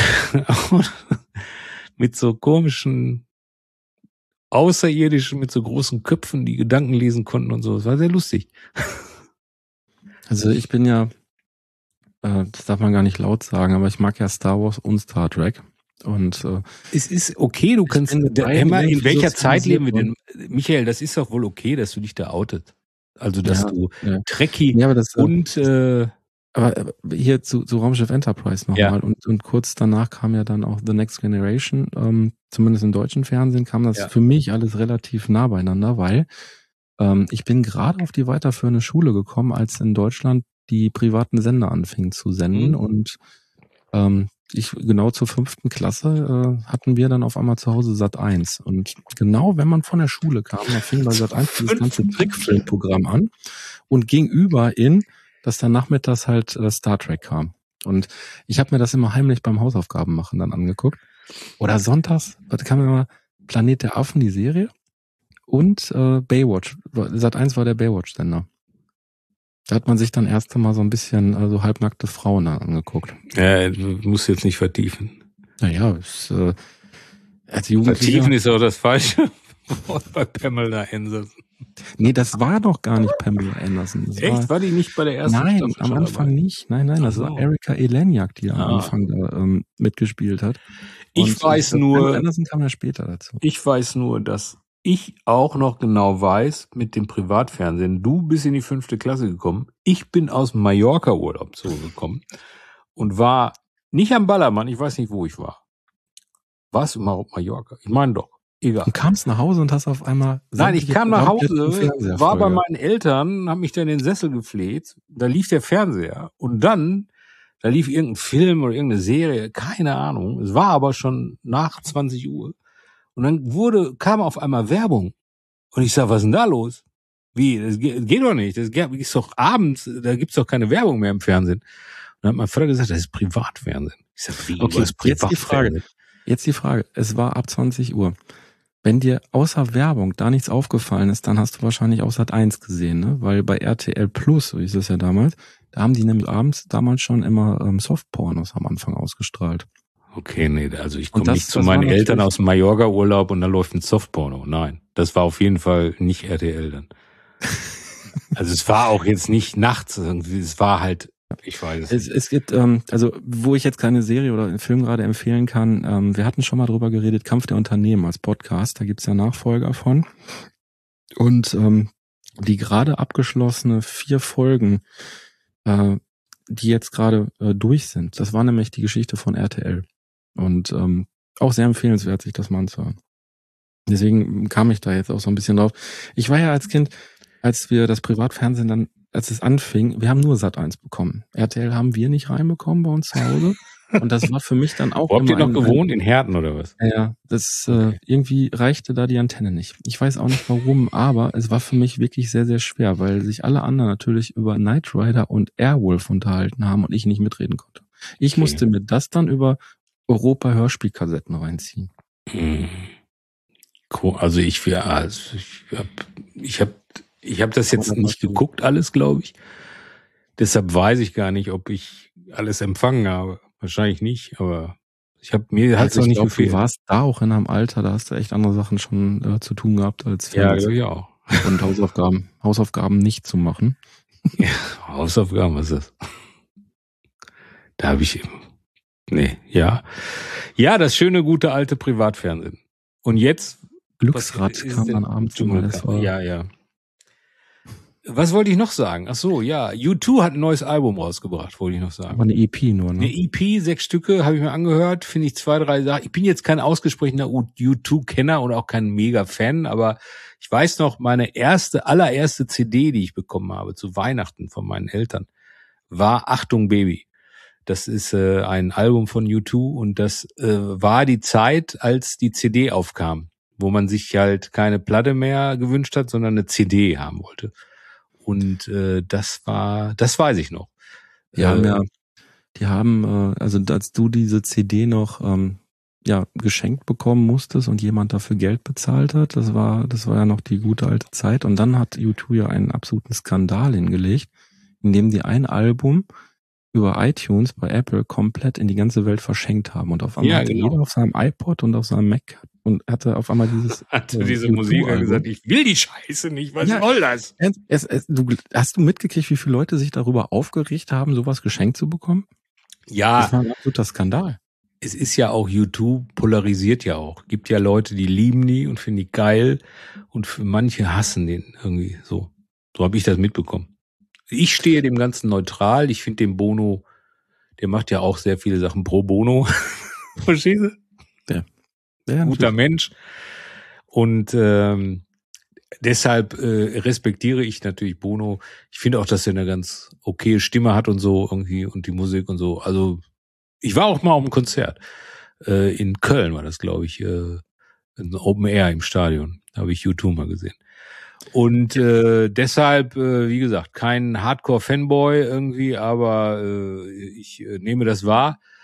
mit so komischen Außerirdischen, mit so großen Köpfen, die Gedanken lesen konnten und so. Das war sehr lustig. Also ich bin ja, äh, das darf man gar nicht laut sagen, aber ich mag ja Star Wars und Star Trek. Und äh, Es ist okay, du Ich kannst, bin mit da, beiden Emma, in irgendwie welcher Zeit leben wir denn? sozialisiert Michael, das ist doch wohl okay, dass du dich da outet. Also, dass Ja, du ja. Trekkie ja, aber das äh, und, äh, aber äh, hier zu, zu Raumschiff Enterprise nochmal. Ja. Und, und kurz danach kam ja dann auch The Next Generation. Ähm, zumindest im deutschen Fernsehen kam das Ja. für mich alles relativ nah beieinander, weil ähm, ich bin gerade auf die weiterführende Schule gekommen, als in Deutschland die privaten Sender anfingen zu senden. Mhm. Und ähm, ich genau zur fünften Klasse äh, hatten wir dann auf einmal zu Hause Sat eins. Und genau wenn man von der Schule kam, da fing bei Sat eins dieses ganze Trickfilmprogramm an und ging über in, dass dann nachmittags halt äh, Star Trek kam. Und ich habe mir das immer heimlich beim Hausaufgaben machen dann angeguckt. Oder sonntags, was kam immer Planet der Affen, die Serie. Und äh, Baywatch. Sat eins war der Baywatch-Sender. Da hat man sich dann erst einmal so ein bisschen also halbnackte Frauen dann angeguckt. Ja, du musst jetzt nicht vertiefen. Naja, es, äh, als Jugendlicher... Vertiefen ist auch das falsche Wort bei Pamela Anderson. Nee, das war doch gar nicht Pamela Anderson. Das Echt? War, war die nicht bei der ersten Nein, Staffel am schon Anfang dabei? nicht. Nein, nein, Ach das so. war Erika Eleniak, die am Ah. Anfang da ähm, mitgespielt hat. Ich Und, weiß äh, nur- Pamela Anderson kam ja später dazu. Ich weiß nur, dass ich auch noch genau weiß, mit dem Privatfernsehen, du bist in die fünfte Klasse gekommen, ich bin aus dem Mallorca-Urlaub zurückgekommen und war nicht am Ballermann, ich weiß nicht, wo ich war. War es überhaupt Mallorca? Ich meine doch, egal. Du kamst nach Hause und hast auf einmal... Nein, ich kam nach Hause, Fernseher war bei voll. meinen Eltern, hab mich da in den Sessel gefleht, da lief der Fernseher und dann, da lief irgendein Film oder irgendeine Serie, keine Ahnung, es war aber schon nach zwanzig Uhr und dann wurde, kam auf einmal Werbung und ich sag, was ist denn da los? Wie, das geht, geht doch nicht, das ist doch abends, da gibt's doch keine Werbung mehr im Fernsehen. Und dann hat mein Vater gesagt, das ist Privatfernsehen. Ich sag, wie, Okay, was ist jetzt die Frage. Privatfernsehen? Jetzt die Frage. Es war ab zwanzig Uhr. Wenn dir außer Werbung da nichts aufgefallen ist, dann hast du wahrscheinlich auch Sat eins gesehen, ne? Weil bei R T L Plus, so hieß es ja damals, da haben die nämlich abends damals schon immer ähm, Softpornos am Anfang ausgestrahlt. Okay, nee, also ich Und komme das- nicht zu das war meinen Eltern natürlich- aus dem Mallorca-Urlaub und da läuft ein Softporno. Nein, das war auf jeden Fall nicht R T L dann. Also es war auch jetzt nicht nachts irgendwie, es war halt, ich weiß es Es, nicht. es gibt, ähm, also wo ich jetzt keine Serie oder einen Film gerade empfehlen kann, ähm, wir hatten schon mal drüber geredet, Kampf der Unternehmen als Podcast, da gibt's ja Nachfolger von. Und ähm, die gerade abgeschlossene vier Folgen, äh, die jetzt gerade äh, durch sind, das war nämlich die Geschichte von R T L. Und ähm, auch sehr empfehlenswert, sich das mal anzuhören. Deswegen kam ich da jetzt auch so ein bisschen drauf. Ich war ja als Kind, als wir das Privatfernsehen dann, als es anfing, wir haben nur Sat eins bekommen. R T L haben wir nicht reinbekommen bei uns zu Hause. Und das war für mich dann auch Wo habt ihr immer noch ein- gewohnt? In Herten oder was? Ja, ja, das Okay. äh, irgendwie reichte da die Antenne nicht. Ich weiß auch nicht warum, aber es war für mich wirklich sehr, sehr schwer, weil sich alle anderen natürlich über Knight Rider und Airwolf unterhalten haben und ich nicht mitreden konnte. Ich Okay. musste mir das dann über Europa-Hörspielkassetten reinziehen. Hm. Cool. Also ich, ja, also ich hab, ich hab, ich hab das jetzt nicht geguckt alles, glaube ich. Deshalb weiß ich gar nicht, ob ich alles empfangen habe. Wahrscheinlich nicht, aber ich habe mir hat's Also auch ich nicht glaube, du gefehlt. warst da auch in einem Alter, da hast du echt andere Sachen schon äh, zu tun gehabt als Ja, Fernsehen glaube ich auch. und Hausaufgaben, Hausaufgaben nicht zu machen. Hausaufgaben, was ist das? Da habe ich, nee, ja. Ja, das schöne, gute, alte Privatfernsehen. Und jetzt? Glücksrad was ist kam denn- dann abends immer. Das war, Ja, ja. Was wollte ich noch sagen? Ach so, ja. U zwei hat ein neues Album rausgebracht, wollte ich noch sagen. aber eine E P nur, Eine ne? E P, sechs Stücke, habe ich mir angehört, finde ich zwei, drei Sachen. Ich bin jetzt kein ausgesprochener U zwei-Kenner und auch kein Mega-Fan, aber ich weiß noch, meine erste, allererste C D, die ich bekommen habe zu Weihnachten von meinen Eltern, war Achtung Baby. Das ist äh, ein Album von U zwei und das äh, war die Zeit, als die C D aufkam, wo man sich halt keine Platte mehr gewünscht hat, sondern eine C D haben wollte. Und äh, das war, das weiß ich noch. Die haben Äh, ja, die haben, äh, also als du diese C D noch ähm, ja geschenkt bekommen musstest und jemand dafür Geld bezahlt hat, das war, das war ja noch die gute alte Zeit. Und dann hat U zwei ja einen absoluten Skandal hingelegt, indem die ein Album über iTunes bei Apple komplett in die ganze Welt verschenkt haben. Und auf einmal Ja, hatte genau. jeder auf seinem iPod und auf seinem Mac und hatte auf einmal dieses hatte äh, diese U zwei Musiker Album. gesagt, ich will die Scheiße nicht, was Ja. soll das? Es, es, es, du, hast du mitgekriegt, wie viele Leute sich darüber aufgeregt haben, sowas geschenkt zu bekommen? Das Ja, war ein absoluter Skandal. es ist ja auch, U zwei polarisiert ja auch. Gibt ja Leute, die lieben die und finden die geil und für manche hassen den irgendwie so. So habe ich das mitbekommen. Ich stehe dem Ganzen neutral. Ich finde den Bono, der macht ja auch sehr viele Sachen pro Bono. Verstehst du? Ja, Guter Mensch. Und ähm, deshalb äh, respektiere ich natürlich Bono. Ich finde auch, dass er eine ganz okaye Stimme hat und so irgendwie und die Musik und so. Also ich war auch mal auf einem Konzert. Äh, in Köln war das, glaube ich, äh, ein Open Air im Stadion. Da habe ich U zwei mal gesehen. Und äh, deshalb, äh, wie gesagt, kein Hardcore-Fanboy irgendwie, aber äh, ich äh, nehme das wahr.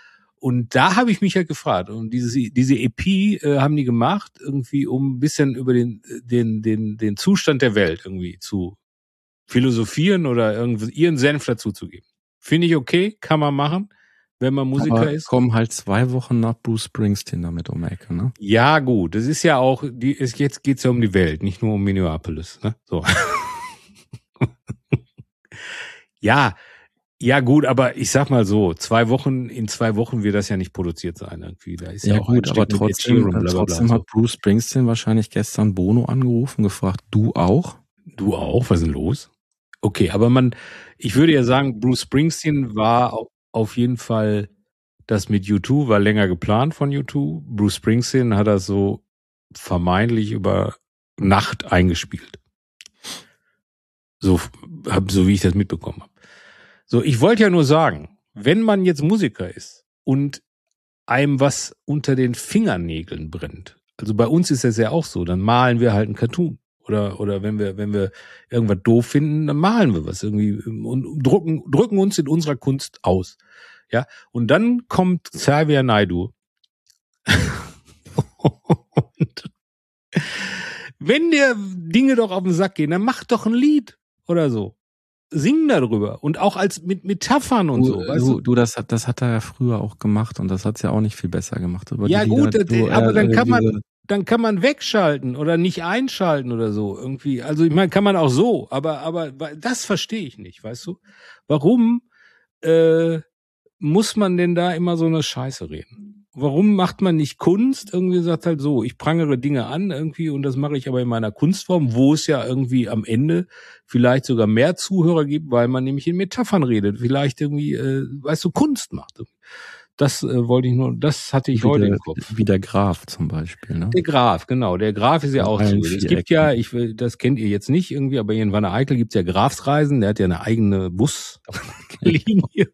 und da habe ich mich halt gefragt. Und diese, diese E P äh, haben die gemacht, irgendwie, um ein bisschen über den, den, den, den Zustand der Welt irgendwie zu philosophieren oder irgendwie ihren Senf dazuzugeben. Finde ich okay, kann man machen, wenn man Musiker Aber ist. kommen halt zwei Wochen nach Bruce Springsteen damit um die Ecke, ne? Ja, gut, das ist ja auch, die, ist, jetzt geht's ja um die Welt, nicht nur um Minneapolis, ne? So. Ja, ja gut, aber ich sag mal so, zwei Wochen, in zwei Wochen wird das ja nicht produziert sein irgendwie. Da ist ja, Ja auch gut, ein aber Stück mit Ed trotzdem, Sheeran, bla, bla, bla, trotzdem so. hat Bruce Springsteen wahrscheinlich gestern Bono angerufen, gefragt, du auch? Du auch? Was ist denn los? Okay, aber man, ich würde ja sagen, Bruce Springsteen war au- auf jeden Fall, das mit U zwei war länger geplant von U zwei. Bruce Springsteen hat das so vermeintlich über Nacht eingespielt. So, hab, so wie ich das mitbekommen habe. So, ich wollte ja nur sagen, wenn man jetzt Musiker ist und einem was unter den Fingernägeln brennt, also bei uns ist das ja auch so, dann malen wir halt einen Cartoon. Oder, oder wenn wir, wenn wir irgendwas doof finden, dann malen wir was irgendwie und drücken, drücken uns in unserer Kunst aus. Ja. Und dann kommt Xavier Naidoo. Und wenn dir Dinge doch auf den Sack gehen, dann mach doch ein Lied oder so. Sing darüber. Und auch als mit Metaphern und Du, so. Weißt du, du? du das, hat, das hat er ja früher auch gemacht und das hat's ja auch nicht viel besser gemacht. Aber Ja die gut, Lieder, das, so, aber äh, dann kann diese, man, dann kann man wegschalten oder nicht einschalten oder so irgendwie. Also ich meine, kann man auch so, aber aber das verstehe ich nicht, weißt du? Warum äh, muss man denn da immer so eine Scheiße reden? Warum macht man nicht Kunst? Irgendwie sagt halt so, ich prangere Dinge an irgendwie und das mache ich aber in meiner Kunstform, wo es ja irgendwie am Ende vielleicht sogar mehr Zuhörer gibt, weil man nämlich in Metaphern redet, vielleicht irgendwie, äh, weißt du, Kunst macht. Das äh, wollte ich nur, das hatte ich wie heute der, im Kopf. wie der Graf zum Beispiel, ne? Der Graf, genau. Der Graf ist ja Aus auch so. allen Es vier gibt Ecken. ja, ich will, das kennt ihr jetzt nicht irgendwie, aber hier in Wanne Eickel gibt's ja Grafsreisen. Der hat ja eine eigene Buslinie.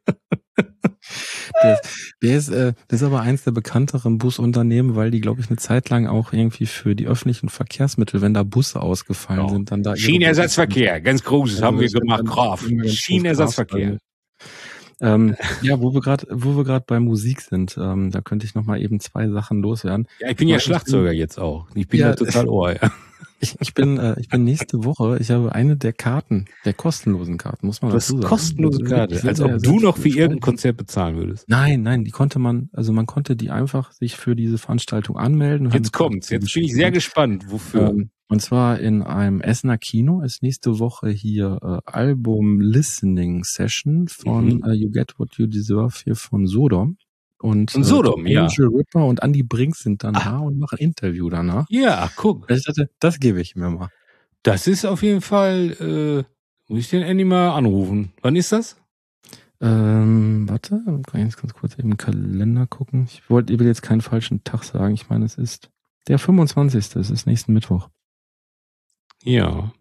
Der ist, der ist, äh, das ist aber eins der bekannteren Busunternehmen, weil die, glaube ich, eine Zeit lang auch irgendwie für die öffentlichen Verkehrsmittel, wenn da Busse ausgefallen Ja. sind, dann da ihre Schienenersatzverkehr, ganz großes Also haben wir das wird gemacht, dann Graf. immer ganz groß Schienenersatzverkehr. Ähm, ja, wo wir gerade, wo wir gerade bei Musik sind, ähm, da könnte ich noch mal eben zwei Sachen loswerden. Ja, ich bin ja Weil ich Schlagzeuger bin- jetzt auch. Ich bin Ja. da total ohr. Ja. Ich, ich bin, äh, ich bin nächste Woche. Ich habe eine der Karten, der kostenlosen Karten, muss man Du hast dazu sagen. kostenlose Das ist Karte, wirklich als sehr, ob sehr, du sehr noch für viel irgendein Spaß. Konzert bezahlen würdest. Nein, nein, die konnte man, also man konnte die einfach sich für diese Veranstaltung anmelden. Und hat Jetzt eine Karte kommt's. Jetzt bin ich zugeschickt sehr bekommen. gespannt, wofür. Ähm, und zwar in einem Essener Kino ist nächste Woche hier äh, Album Listening Session von Mhm. äh, You Get What You Deserve hier von Sodom. Und, Von Sodom, äh, ja. Angel Ripper und Andy Brink sind dann Ah. da und machen ein Interview danach. Ja, ach, guck. Ich dachte, das gebe ich mir mal. Das ist auf jeden Fall, äh, muss ich den Andy mal anrufen. Wann ist das? Ähm, warte, kann ich jetzt ganz kurz eben im Kalender gucken. Ich wollte, ich will jetzt keinen falschen Tag sagen. Ich meine, es ist der fünfundzwanzigste Es ist nächsten Mittwoch. Ja.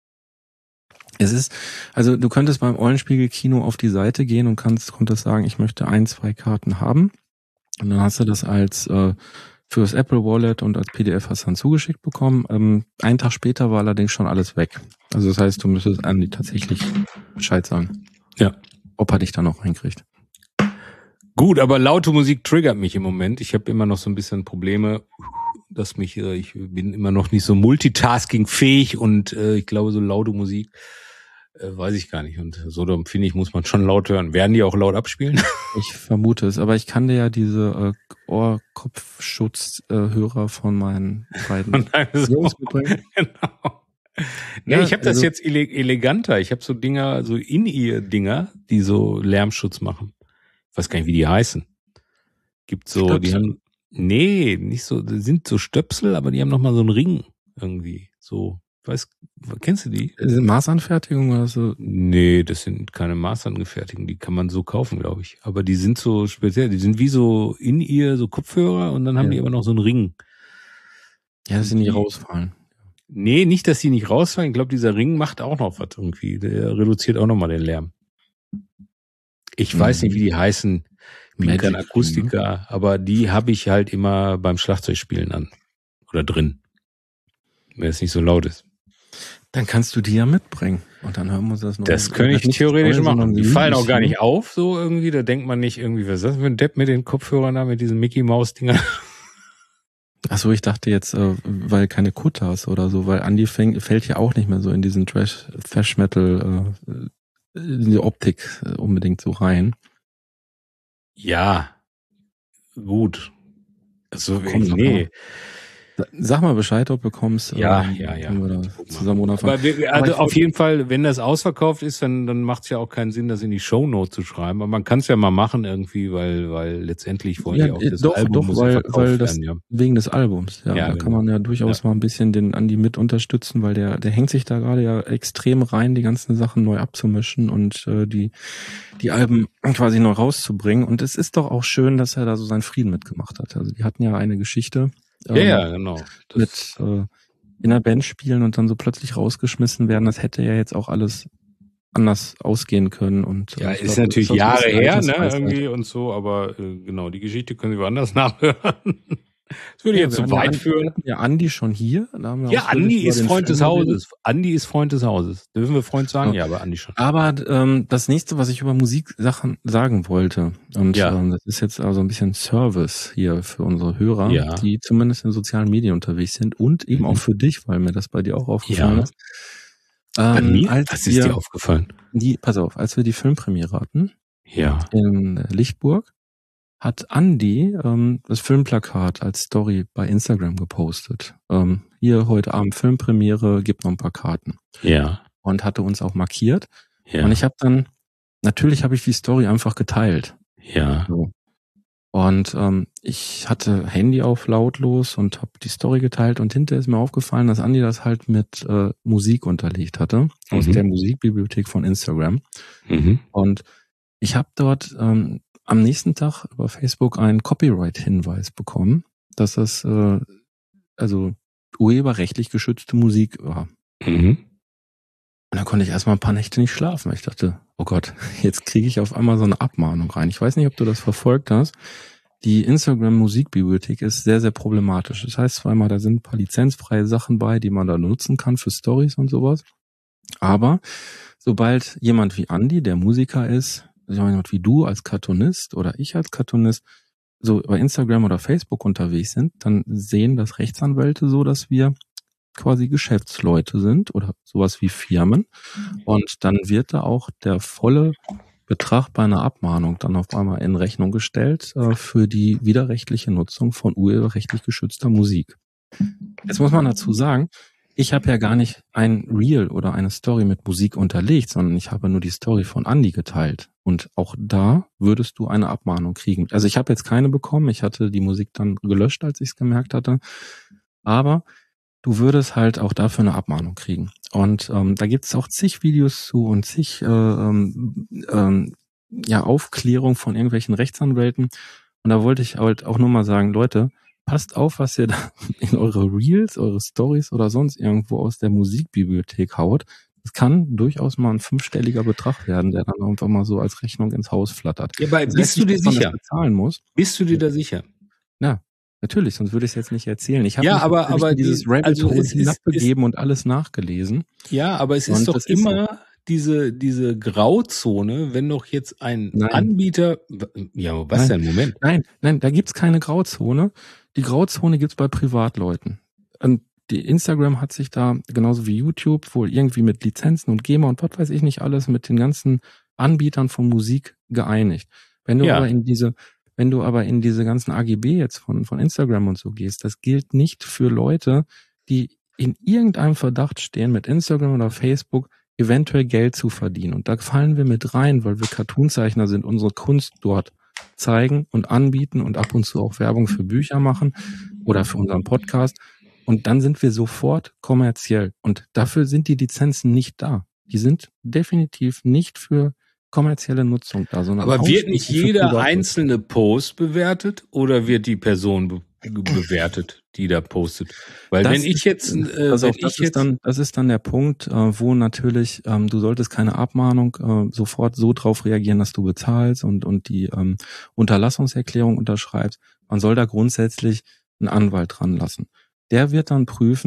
Es ist, also du könntest beim Eulenspiegel-Kino auf die Seite gehen und kannst, konntest sagen, ich möchte ein, zwei Karten haben. Und dann hast du das als äh, fürs Apple Wallet und als P D F hast du dann zugeschickt bekommen. Ähm, einen Tag später war allerdings schon alles weg. Also das heißt, du müsstest Andy tatsächlich Bescheid sagen. Ja. Ob er dich da noch reinkriegt. Gut, aber laute Musik triggert mich im Moment. Ich habe immer noch so ein bisschen Probleme, dass mich, äh, ich bin immer noch nicht so multitasking-fähig und äh, ich glaube, so laute Musik äh, weiß ich gar nicht. Und so, dann finde ich, muss man schon laut hören. Werden die auch laut abspielen? Ich vermute es, aber ich kann dir ja diese äh, Ohrkopfschutz-Hörer von meinen beiden Und dann so, Jungs mitbringen. genau. Ja, Ja, ich habe das also- jetzt ele- eleganter. Ich habe so Dinger, so In-Ear-Dinger, die so Lärmschutz machen. Ich weiß gar nicht, wie die heißen. Gibt so, die Stöpsel? haben, nee, nicht so, die sind so Stöpsel, aber die haben nochmal so einen Ring irgendwie. So, ich weiß, kennst du die? Sind Maßanfertigung oder so? Nee, das sind keine Maßangefertigten, die kann man so kaufen, glaube ich. Aber die sind so speziell, die sind wie so in ihr, so Kopfhörer und dann haben Ja. die aber noch so einen Ring. Ja, dass sie nicht Die- rausfallen. Nee, nicht, dass die nicht rausfallen. Ich glaube, dieser Ring macht auch noch was irgendwie. Der reduziert auch nochmal den Lärm. Ich weiß Mhm. nicht, wie die heißen. Ich bin Magic kein Ring, Akustiker, aber die habe ich halt immer beim Schlagzeugspielen an. Oder drin. Wenn es nicht so laut ist. Dann kannst du die ja mitbringen. Und dann hören wir uns das noch. Das könnte ich theoretisch machen. Die fallen auch gar nicht auf, so irgendwie. Da denkt man nicht irgendwie, was ist das für ein Depp mit den Kopfhörern da, mit diesen Mickey-Maus-Dingern? Ach so, ich dachte jetzt, äh, weil keine Kutters oder so, weil Andi fäng, fällt ja auch nicht mehr so in diesen Trash, Thrash-Metal, äh, in die Optik äh, unbedingt so rein. Ja, gut. Also, Komm, nee. Sag mal Bescheid, ob du kommst. Ja, ähm, ja, ja. Wir da zusammen runterfahren. Aber wir, also auf jeden Fall, wenn das ausverkauft ist, dann, dann macht es ja auch keinen Sinn, das in die Shownote zu schreiben. Aber man kann es ja mal machen irgendwie, weil, weil letztendlich wollen ja, die auch das doch, Album doch, muss weil, verkauft weil das werden, ja. wegen des Albums. Ja, Ja, da genau. kann man ja durchaus Ja. mal ein bisschen den Andi mit unterstützen, weil der, der hängt sich da gerade ja extrem rein, die ganzen Sachen neu abzumischen und äh, die, die Alben quasi neu rauszubringen. Und es ist doch auch schön, dass er da so seinen Frieden mitgemacht hat. Also die hatten ja eine Geschichte. Ja, ja, genau. Das mit äh, in der Band spielen und dann so plötzlich rausgeschmissen werden, das hätte ja jetzt auch alles anders ausgehen können. Und ja, äh, ist glaub, natürlich das ist auch Jahre so her, eine ne, Altersweisheit. irgendwie und so, aber äh, genau, die Geschichte können Sie woanders nachhören. Das würde Ja, jetzt wir zu hatten ja weit Andi- führen. wir hatten ja Andi schon hier. Da haben wir Ja, ausführlich Andi über ist den Freund des Film geredet. Hauses. Andi ist Freund des Hauses. Dürfen wir Freund sagen? Ja. Ja, aber Andi schon. Aber ähm, das nächste, was ich über Musiksachen sagen wollte, und Ja. ähm, das ist jetzt also ein bisschen Service hier für unsere Hörer, Ja. die zumindest in sozialen Medien unterwegs sind und eben Mhm. auch für dich, weil mir das bei dir auch aufgefallen Ja. ist. Bei Ähm, mir? als Was ist wir dir aufgefallen? die, pass auf, als wir die Filmpremiere hatten Ja. in Lichtburg, hat Andi ähm, das Filmplakat als Story bei Instagram gepostet. Ähm, hier heute Abend Filmpremiere, gibt noch ein paar Karten. Ja. Und hatte uns auch markiert. Ja. Und ich habe dann, natürlich habe ich die Story einfach geteilt. ja. So. Und ähm, ich hatte Handy auf lautlos und habe die Story geteilt und hinterher ist mir aufgefallen, dass Andi das halt mit äh, Musik unterlegt hatte, aus Mhm. der Musikbibliothek von Instagram. Mhm. Und ich habe dort ähm, am nächsten Tag über Facebook einen Copyright-Hinweis bekommen, dass das äh, also urheberrechtlich geschützte Musik war. Mhm. Und da konnte ich erstmal ein paar Nächte nicht schlafen. Ich dachte, oh Gott, jetzt kriege ich auf einmal so eine Abmahnung rein. Ich weiß nicht, ob du das verfolgt hast. Die Instagram-Musikbibliothek ist sehr, sehr problematisch. Das heißt zwar immer, da sind ein paar lizenzfreie Sachen bei, die man da nutzen kann für Stories und sowas. Aber sobald jemand wie Andi, der Musiker ist, jemand wie du als Cartoonist oder ich als Cartoonist, so bei Instagram oder Facebook unterwegs sind, dann sehen das Rechtsanwälte so, dass wir quasi Geschäftsleute sind oder sowas wie Firmen. Und dann wird da auch der volle Betrag bei einer Abmahnung dann auf einmal in Rechnung gestellt äh, für die widerrechtliche Nutzung von urheberrechtlich geschützter Musik. Jetzt muss man dazu sagen, ich habe ja gar nicht ein Reel oder eine Story mit Musik unterlegt, sondern ich habe nur die Story von Andi geteilt. Und auch da würdest du eine Abmahnung kriegen. Also ich habe jetzt keine bekommen. Ich hatte die Musik dann gelöscht, als ich es gemerkt hatte. Aber du würdest halt auch dafür eine Abmahnung kriegen. Und ähm, da gibt es auch zig Videos zu und zig äh, ähm, ähm, ja, Aufklärung von irgendwelchen Rechtsanwälten. Und da wollte ich halt auch nur mal sagen, Leute, passt auf, was ihr da in eure Reels, eure Stories oder sonst irgendwo aus der Musikbibliothek haut. Es kann durchaus mal ein fünfstelliger Betrag werden, der dann einfach mal so als Rechnung ins Haus flattert. Ja, aber Das bist heißt du nicht, dir dass man sicher? das bezahlen muss. Bist du dir da sicher? Ja, natürlich, sonst würde ich es jetzt nicht erzählen. Ich habe Ja, mich aber- natürlich aber in dieses die- Rabbit also Hole es ist- hinabbegeben und alles nachgelesen. Ja, aber es ist Und doch das ist immer diese, diese Grauzone, wenn doch jetzt ein Nein. Anbieter, ja, was Nein. denn, Moment? Nein, nein, da gibt's keine Grauzone. Die Grauzone gibt's bei Privatleuten. Und die Instagram hat sich da, genauso wie YouTube, wohl irgendwie mit Lizenzen und GEMA und was weiß ich nicht alles, mit den ganzen Anbietern von Musik geeinigt. Wenn du Ja. aber in diese, wenn du aber in diese ganzen A G B jetzt von, von Instagram und so gehst, das gilt nicht für Leute, die in irgendeinem Verdacht stehen, mit Instagram oder Facebook eventuell Geld zu verdienen. Und da fallen wir mit rein, weil wir Cartoonzeichner sind, unsere Kunst dort zeigen und anbieten und ab und zu auch Werbung für Bücher machen oder für unseren Podcast. Und dann sind wir sofort kommerziell. Und dafür sind die Lizenzen nicht da. Die sind definitiv nicht für kommerzielle Nutzung da, sondern Aber wird nicht ausschließlich für jeder Privatleute. einzelne Post bewertet oder wird die Person be bewertet, die da postet? Weil Das wenn ich ist- jetzt, äh, Pass wenn auf, das ich ist jetzt, dann, das ist dann der Punkt, äh, wo natürlich ähm, du solltest keine Abmahnung äh, sofort so drauf reagieren, dass du bezahlst und und die ähm, Unterlassungserklärung unterschreibst. Man soll da grundsätzlich einen Anwalt dran lassen. Der wird dann prüfen,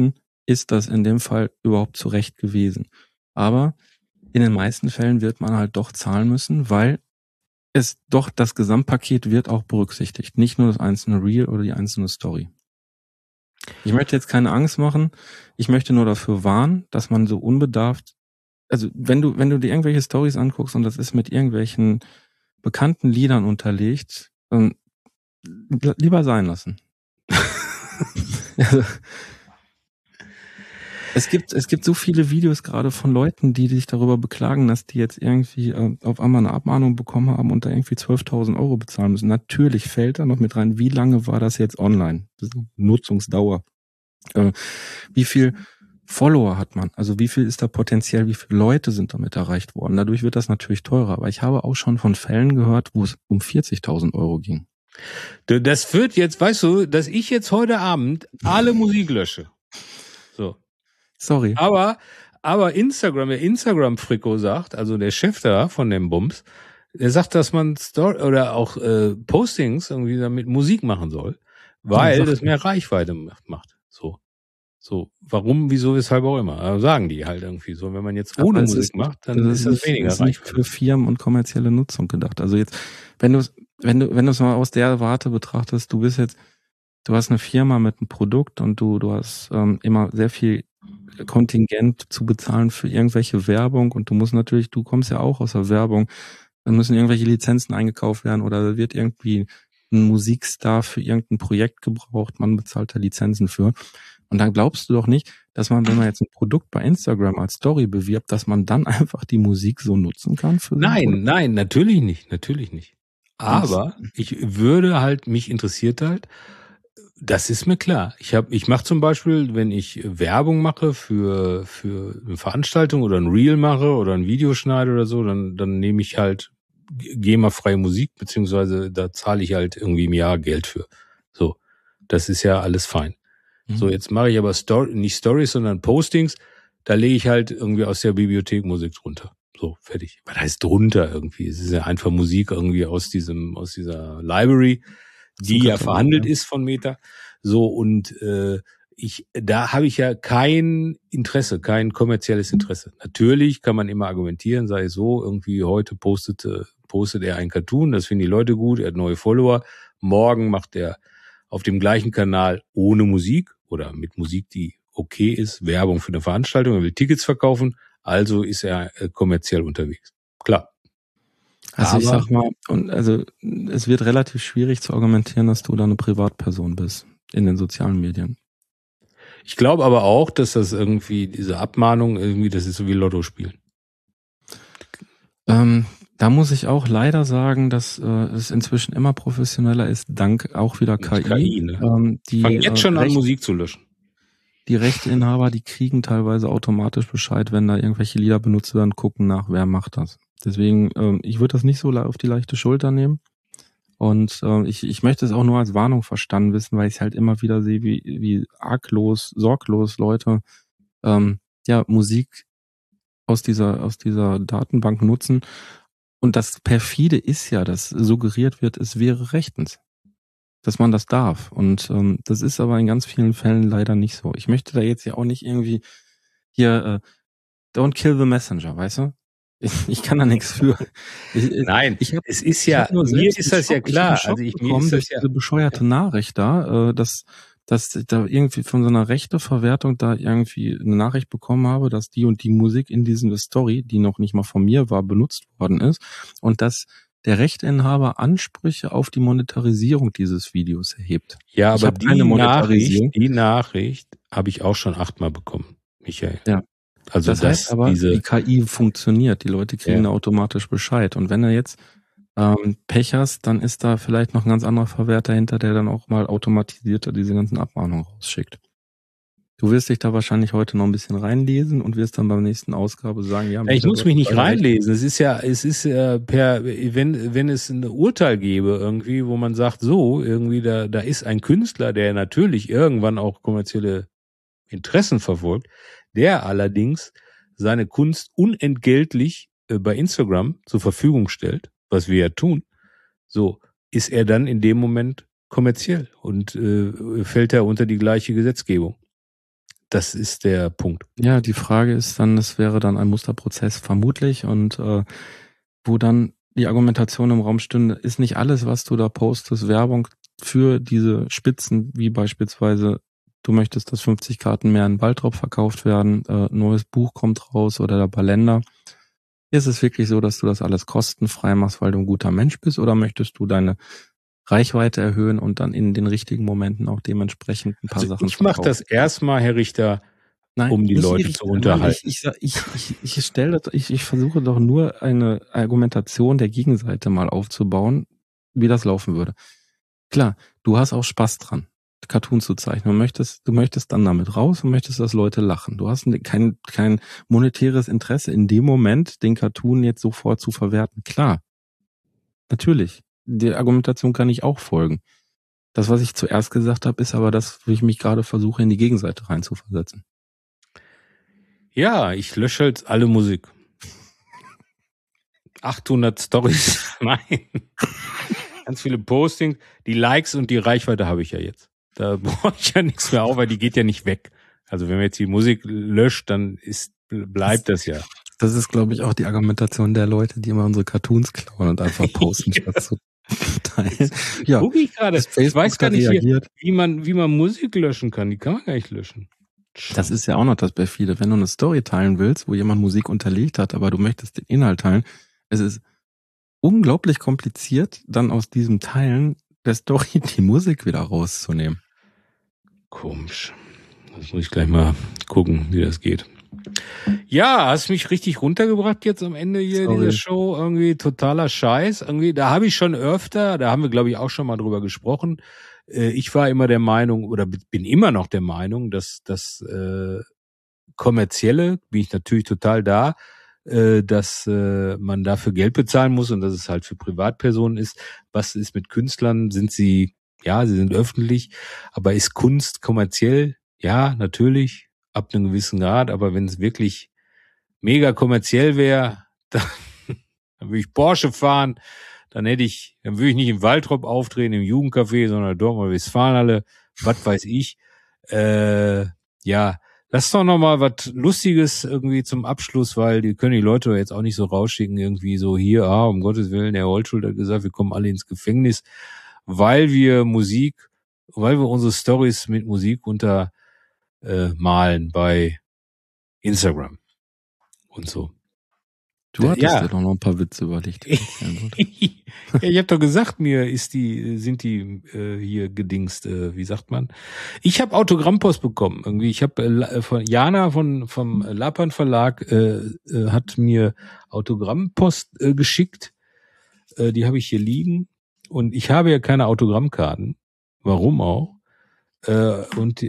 ist das in dem Fall überhaupt zurecht gewesen. Aber in den meisten Fällen wird man halt doch zahlen müssen, weil es doch, das Gesamtpaket wird auch berücksichtigt. Nicht nur das einzelne Reel oder die einzelne Story. Ich möchte jetzt keine Angst machen. Ich möchte nur dafür warnen, dass man so unbedarft, also wenn du, wenn du dir irgendwelche Stories anguckst und das ist mit irgendwelchen bekannten Liedern unterlegt, dann lieber sein lassen. Also, es gibt, es gibt so viele Videos gerade von Leuten, die sich darüber beklagen, dass die jetzt irgendwie äh, auf einmal eine Abmahnung bekommen haben und da irgendwie zwölftausend Euro bezahlen müssen. Natürlich fällt da noch mit rein, wie lange war das jetzt online? Das ist Nutzungsdauer. Äh, wie viel Follower hat man? Also wie viel ist da potenziell, wie viele Leute sind damit erreicht worden? Dadurch wird das natürlich teurer. Aber ich habe auch schon von Fällen gehört, wo es um vierzigtausend Euro ging. Das wird jetzt, weißt du, dass ich jetzt heute Abend alle Musik lösche. So. Sorry. Aber, aber Instagram, der Instagram-Fricko sagt, also der Chef da von dem Bums, der sagt, dass man Story oder auch äh, Postings irgendwie damit Musik machen soll, weil das mehr Reichweite macht. So. So. Warum, wieso, weshalb auch immer. Also sagen die halt irgendwie so. Wenn man jetzt ohne Musik ist, macht, dann das ist das nicht, weniger ist Reichweite. Nicht für Firmen und kommerzielle Nutzung gedacht. Also jetzt, wenn du wenn du wenn du es mal aus der Warte betrachtest, du bist jetzt, du hast eine Firma mit einem Produkt und du du hast ähm, immer sehr viel Kontingent zu bezahlen für irgendwelche Werbung und du musst natürlich, du kommst ja auch aus der Werbung, dann müssen irgendwelche Lizenzen eingekauft werden oder wird irgendwie ein Musikstar für irgendein Projekt gebraucht, man bezahlt da Lizenzen für. Und dann glaubst du doch nicht, dass man, wenn man jetzt ein Produkt bei Instagram als Story bewirbt, dass man dann einfach die Musik so nutzen kann? Für nein, nein, natürlich nicht, natürlich nicht. Aber ich würde halt, mich interessiert halt, das ist mir klar. Ich habe, ich mache zum Beispiel, wenn ich Werbung mache für für eine Veranstaltung oder ein Reel mache oder ein Video schneide oder so, dann dann nehme ich halt GEMA-freie Musik, beziehungsweise da zahle ich halt irgendwie im Jahr Geld für. So, das ist ja alles fein. Mhm. So, jetzt mache ich aber Story, nicht Stories, sondern Postings. Da lege ich halt irgendwie aus der Bibliothek Musik drunter. So, fertig. Was heißt drunter irgendwie? Es ist ja einfach Musik irgendwie aus diesem aus dieser Library, die ja verhandelt ist von Meta. So, und äh, ich, da habe ich ja kein Interesse, kein kommerzielles Interesse. Natürlich kann man immer argumentieren, sei es so, irgendwie heute postet, postet er ein Cartoon, das finden die Leute gut, er hat neue Follower. Morgen macht er auf dem gleichen Kanal ohne Musik oder mit Musik, die okay ist, Werbung für eine Veranstaltung, er will Tickets verkaufen, also ist er äh, kommerziell unterwegs. Klar. Also Aber, ich sag mal, und also es wird relativ schwierig zu argumentieren, dass du da eine Privatperson bist in den sozialen Medien. Ich glaube aber auch, dass das irgendwie, diese Abmahnung, irgendwie, das ist so wie Lotto spielen. Ähm, da muss ich auch leider sagen, dass äh, es inzwischen immer professioneller ist, dank auch wieder K I. K I ne? ähm, die, Fangen jetzt schon äh, an, Recht, Musik zu löschen. Die Rechteinhaber, die kriegen teilweise automatisch Bescheid, wenn da irgendwelche Lieder benutzt werden, gucken nach, wer macht das. Deswegen, ähm, ich würde das nicht so auf die leichte Schulter nehmen. Und äh, ich, ich möchte es auch nur als Warnung verstanden wissen, weil ich halt immer wieder sehe, wie, wie arglos, sorglos Leute ähm, ja Musik aus dieser aus dieser Datenbank nutzen. Und das perfide ist ja, dass suggeriert wird, es wäre rechtens, dass man das darf. Und ähm, das ist aber in ganz vielen Fällen leider nicht so. Ich möchte da jetzt ja auch nicht irgendwie hier äh, don't kill the messenger, weißt du? Ich, ich kann da nichts für. Ich, Nein, ich hab, es ist ja, mir ist das Schock, ja klar. Ich also ich mir ist das ja diese bescheuerte Nachricht da, äh, dass dass ich da irgendwie von so einer Rechteverwertung da irgendwie eine Nachricht bekommen habe, dass die und die Musik in dieser Story, die noch nicht mal von mir war, benutzt worden ist und dass der Rechteinhaber Ansprüche auf die Monetarisierung dieses Videos erhebt. Ja, aber die Nachricht, die Nachricht habe ich auch schon achtmal bekommen, Michael. Ja. Also das heißt aber, diese die K I funktioniert, die Leute kriegen ja automatisch Bescheid. Und wenn er jetzt ähm, Pech hast, dann ist da vielleicht noch ein ganz anderer Verwerter hinter, der dann auch mal automatisierter diese ganzen Abmahnungen rausschickt. Du wirst dich da wahrscheinlich heute noch ein bisschen reinlesen und wirst dann beim nächsten Ausgabe sagen, ja. ja ich muss mich nicht reinlesen. Es ist ja, es ist ja per, wenn wenn es ein Urteil gäbe irgendwie, wo man sagt, so irgendwie da da ist ein Künstler, der natürlich irgendwann auch kommerzielle Interessen verfolgt, der allerdings seine Kunst unentgeltlich äh, bei Instagram zur Verfügung stellt, was wir ja tun, so ist er dann in dem Moment kommerziell und äh, fällt er unter die gleiche Gesetzgebung. Das ist der Punkt. Ja, die Frage ist dann, es wäre dann ein Musterprozess vermutlich und äh, wo dann die Argumentation im Raum stünde, ist nicht alles, was du da postest, Werbung für diese Spitzen, wie beispielsweise, du möchtest, dass fünfzig Karten mehr in Baltrop verkauft werden, äh, neues Buch kommt raus oder der Ballender. Ist es wirklich so, dass du das alles kostenfrei machst, weil du ein guter Mensch bist, oder möchtest du deine Reichweite erhöhen und dann in den richtigen Momenten auch dementsprechend ein paar Also Sachen ich mache das erstmal, Herr Richter, Nein, um die nicht Leute die zu Richter. unterhalten. Ich, ich, ich, ich, ich, stelle, ich, ich versuche doch nur eine Argumentation der Gegenseite mal aufzubauen, wie das laufen würde. Klar, du hast auch Spaß dran, Cartoon zu zeichnen. Du möchtest, du möchtest dann damit raus und möchtest, dass Leute lachen. Du hast kein, kein monetäres Interesse in dem Moment, den Cartoon jetzt sofort zu verwerten. Klar, natürlich. Die Argumentation kann ich auch folgen. Das, was ich zuerst gesagt habe, ist aber das, wo ich mich gerade versuche, in die Gegenseite reinzuversetzen. Ja, ich lösche halt alle Musik. achthundert Stories, nein. Ganz viele Postings, die Likes und die Reichweite habe ich ja jetzt. Da brauche ich ja nichts mehr auf, weil die geht ja nicht weg. Also wenn man jetzt die Musik löscht, dann ist, bleibt das ja. Das ist, glaube ich, auch die Argumentation der Leute, die immer unsere Cartoons klauen und einfach posten, statt zu teilen. Ja, gucke ich gerade. Ich weiß gar nicht, hier, wie man, wie man Musik löschen kann. Die kann man gar nicht löschen. Das ist ja auch noch das bei viele. Wenn du eine Story teilen willst, wo jemand Musik unterlegt hat, aber du möchtest den Inhalt teilen, es ist unglaublich kompliziert, dann aus diesem Teilen der Story die Musik wieder rauszunehmen. Komisch. Das muss ich gleich mal gucken, wie das geht. Ja, hast mich richtig runtergebracht jetzt am Ende hier Sorry. dieser Show. Irgendwie totaler Scheiß. Irgendwie, da habe ich schon öfter, da haben wir, glaube ich, auch schon mal drüber gesprochen. Äh, ich war immer der Meinung, oder bin immer noch der Meinung, dass das äh, kommerzielle, bin ich natürlich total da, äh, dass äh, man dafür Geld bezahlen muss und dass es halt für Privatpersonen ist. Was ist mit Künstlern? Sind sie, ja, sie sind öffentlich, aber ist Kunst kommerziell? Ja, natürlich. Ab einem gewissen Grad, aber wenn es wirklich mega kommerziell wäre, dann, dann würde ich Porsche fahren, dann hätte ich, dann würde ich nicht im Waltrop auftreten, im Jugendcafé, sondern Dortmunder Westfalenhalle, was weiß ich. Äh, ja, lass doch noch mal was Lustiges irgendwie zum Abschluss, weil die können die Leute jetzt auch nicht so rausschicken, irgendwie so hier, ah, um Gottes Willen, der Holtschuld hat gesagt, wir kommen alle ins Gefängnis, weil wir Musik, weil wir unsere Stories mit Musik unter Äh, malen bei Instagram und so. Du hattest ja, ja doch noch ein paar Witze überlegt. Ja, ich habe doch gesagt, mir ist die, sind die äh, hier gedingst, äh, wie sagt man? Ich habe Autogrammpost bekommen. Irgendwie, ich habe äh, von Jana von vom Lapan Verlag äh, äh, hat mir Autogrammpost äh, geschickt. Äh, die habe ich hier liegen und ich habe ja keine Autogrammkarten. Warum auch? Äh, und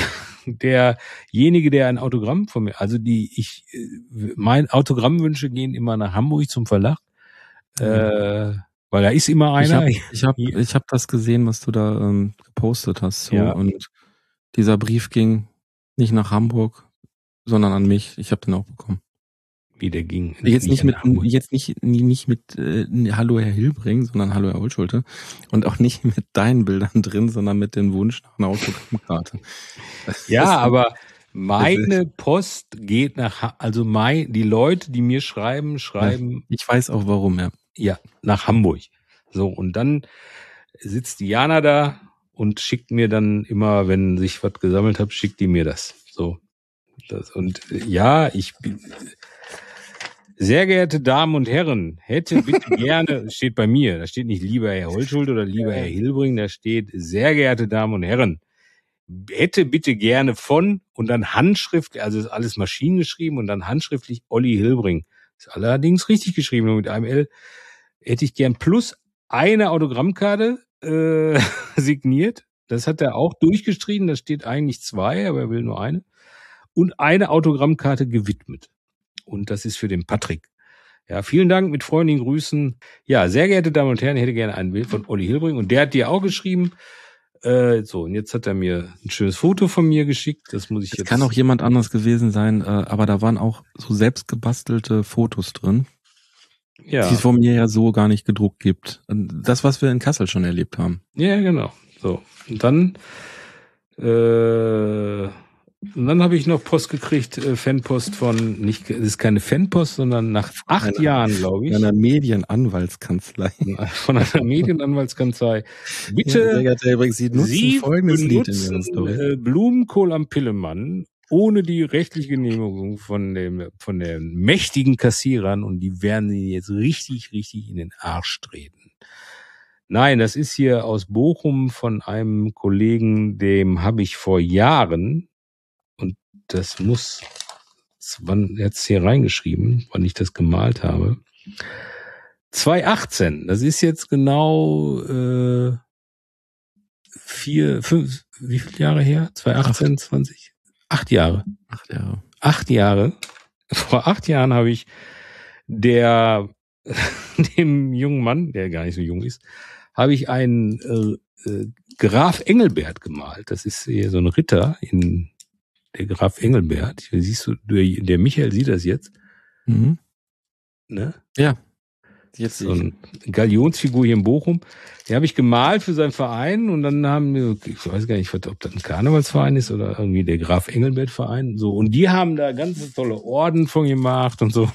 derjenige, der ein Autogramm von mir, also die ich, mein Autogrammwünsche gehen immer nach Hamburg zum Verlag, mhm. äh, weil da ist immer einer. Ich habe ich hab, ich hab das gesehen, was du da ähm, gepostet hast, so, ja. Und dieser Brief ging nicht nach Hamburg, sondern an mich. Ich habe den auch bekommen. Wie der ging. Jetzt nicht, nicht mit, jetzt nicht, nicht mit äh, Hallo Herr Hilbring, sondern Hallo Herr Holtschulte. Und auch nicht mit deinen Bildern drin, sondern mit dem Wunsch nach einer Autogrammkarte. Ja, aber meine Post geht nach, also mein, die Leute, die mir schreiben, schreiben. Ich weiß auch warum, ja. Ja, nach Hamburg. So, und dann sitzt Diana da und schickt mir dann immer, wenn sich was gesammelt hat, schickt die mir das. So. Das, und ja, ich bin, sehr geehrte Damen und Herren, hätte bitte gerne, steht bei mir, da steht nicht lieber Herr Holtschuld oder lieber Herr Hilbring, da steht sehr geehrte Damen und Herren, hätte bitte gerne von und dann handschriftlich, also ist alles maschinengeschrieben und dann handschriftlich Olli Hilbring. Ist allerdings richtig geschrieben, nur mit einem L. Hätte ich gern plus eine Autogrammkarte äh, signiert. Das hat er auch durchgestrichen, da steht eigentlich zwei, aber er will nur eine. Und eine Autogrammkarte gewidmet. Und das ist für den Patrick. Ja, vielen Dank, mit freundlichen Grüßen. Ja, sehr geehrte Damen und Herren, ich hätte gerne ein Bild von Olli Hilbring. Und der hat dir auch geschrieben. Äh, so, und jetzt hat er mir ein schönes Foto von mir geschickt. Das muss ich das jetzt. Kann auch jemand anders gewesen sein, äh, aber da waren auch so selbst gebastelte Fotos drin. Ja. Die es von mir ja so gar nicht gedruckt gibt. Das, was wir in Kassel schon erlebt haben. Ja, genau. So. Und dann, äh, Und dann habe ich noch Post gekriegt, äh, Fanpost von, nicht, das ist keine Fanpost, sondern nach acht Einer- Jahren, glaube ich, Einer Medienanwaltskanzlei. von einer Medienanwaltskanzlei. Bitte, Ja, sehr geehrter Herr Brink, Sie nutzen Sie folgendes Lied in Ihrer benutzen Story. äh, Blumenkohl am Pillemann ohne die rechtliche Genehmigung von dem von den mächtigen Kassierern und die werden Ihnen jetzt richtig, richtig in den Arsch treten. Nein, das ist hier aus Bochum von einem Kollegen, dem habe ich vor Jahren, und das muss, wann jetzt hier reingeschrieben, wann ich das gemalt habe, zwanzig achtzehn, das ist jetzt genau äh, vier, fünf, wie viele Jahre her? zwanzig achtzehn, zwanzig? Acht Jahre. Acht Jahre. Acht Jahre. Vor acht Jahren habe ich der, dem jungen Mann, der gar nicht so jung ist, habe ich einen äh, äh, Graf Engelbert gemalt. Das ist hier so ein Ritter in der Graf Engelbert. Hier siehst du, der, der Michael sieht das jetzt. Mhm. Ne? Ja. Jetzt So eine Galionsfigur hier in Bochum. Die habe ich gemalt für seinen Verein und dann haben wir, ich weiß gar nicht, ob das ein Karnevalsverein ist oder irgendwie der Graf Engelbert Verein. So, und die haben da ganz tolle Orden von gemacht und so.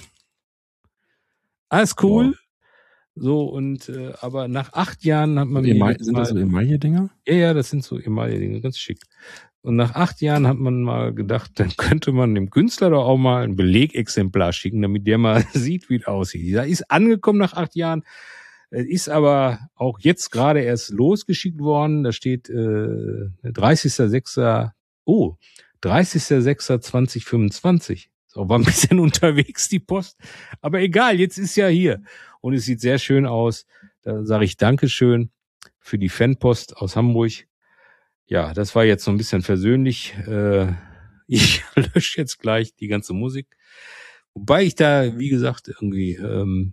Alles cool. Wow. So, und äh, aber nach acht Jahren hat man mir Emaille, jetzt sind das so mal, Emaille-Dinger? ja, ja, das sind so Emaille-Dinge, ganz schick. Und nach acht Jahren hat man mal gedacht, dann könnte man dem Künstler doch auch mal ein Belegexemplar schicken, damit der mal sieht, wie es aussieht. Da ist angekommen nach acht Jahren, ist aber auch jetzt gerade erst losgeschickt worden. Da steht äh, dreißigster sechster Oh, dreißigster sechster zweitausendfünfundzwanzig. So, war ein bisschen unterwegs, die Post. Aber egal, jetzt ist ja hier. Und es sieht sehr schön aus. Da sage ich Dankeschön für die Fanpost aus Hamburg. Ja, das war jetzt so ein bisschen versöhnlich. Äh, ich lösche jetzt gleich die ganze Musik. Wobei ich da, wie gesagt, irgendwie ähm,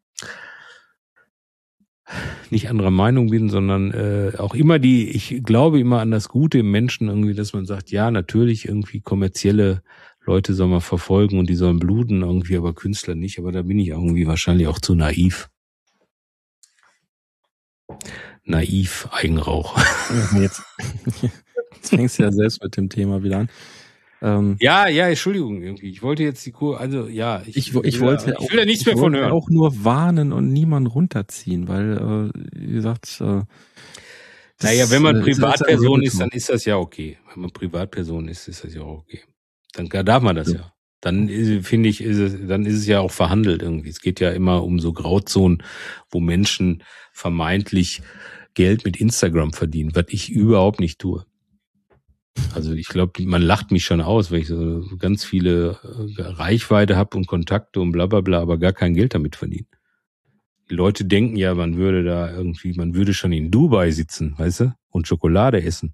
nicht anderer Meinung bin, sondern äh, auch immer die, ich glaube immer an das Gute im Menschen irgendwie, dass man sagt, ja, natürlich irgendwie kommerzielle Leute soll man verfolgen und die sollen bluten irgendwie, aber Künstler nicht. Aber da bin ich irgendwie wahrscheinlich auch zu naiv. Naiv, Eigenrauch. Jetzt, jetzt fängst du ja selbst mit dem Thema wieder an. Ähm, Ja, ja, Entschuldigung, irgendwie. Ich wollte jetzt die Kur, also ja, ich, ich, ich wollte ja auch, ich will ja nichts ich mehr von wollte hören. auch nur warnen und niemanden runterziehen, weil, äh, wie gesagt, äh, naja, wenn man äh, Privatperson ist, ist, dann ist das ja okay. Wenn man Privatperson ist, ist das ja auch okay. Dann darf man das ja. ja. Dann ist, finde ich, ist es, dann ist es ja auch verhandelt irgendwie. Es geht ja immer um so Grauzonen, wo Menschen vermeintlich Geld mit Instagram verdienen, was ich überhaupt nicht tue. Also ich glaube, man lacht mich schon aus, weil ich so ganz viele Reichweite habe und Kontakte und bla bla bla, aber gar kein Geld damit verdienen. Die Leute denken ja, man würde da irgendwie, man würde schon in Dubai sitzen, weißt du, und Schokolade essen.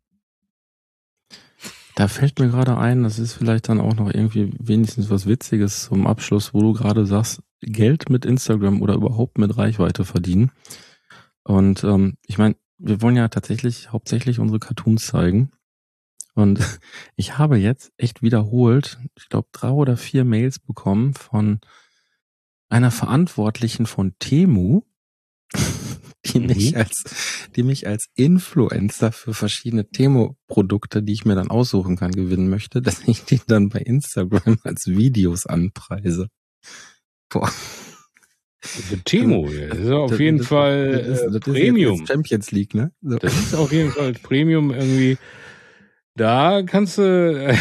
Da fällt mir gerade ein, das ist vielleicht dann auch noch irgendwie wenigstens was Witziges zum Abschluss, wo du gerade sagst, Geld mit Instagram oder überhaupt mit Reichweite verdienen. Und ähm, ich meine, wir wollen ja tatsächlich hauptsächlich unsere Cartoons zeigen. Und ich habe jetzt echt wiederholt, ich glaube, drei oder vier Mails bekommen von einer Verantwortlichen von Temu, die Mhm. mich als, die mich als Influencer für verschiedene Temu-Produkte, die ich mir dann aussuchen kann, gewinnen möchte, dass ich die dann bei Instagram als Videos anpreise. Boah. Für Temo, das ist auf Das- jeden das- Fall das ist- äh, das ist Premium. jetzt Champions League, ne? So. Das ist auf jeden Fall Premium irgendwie. Da kannst du, äh,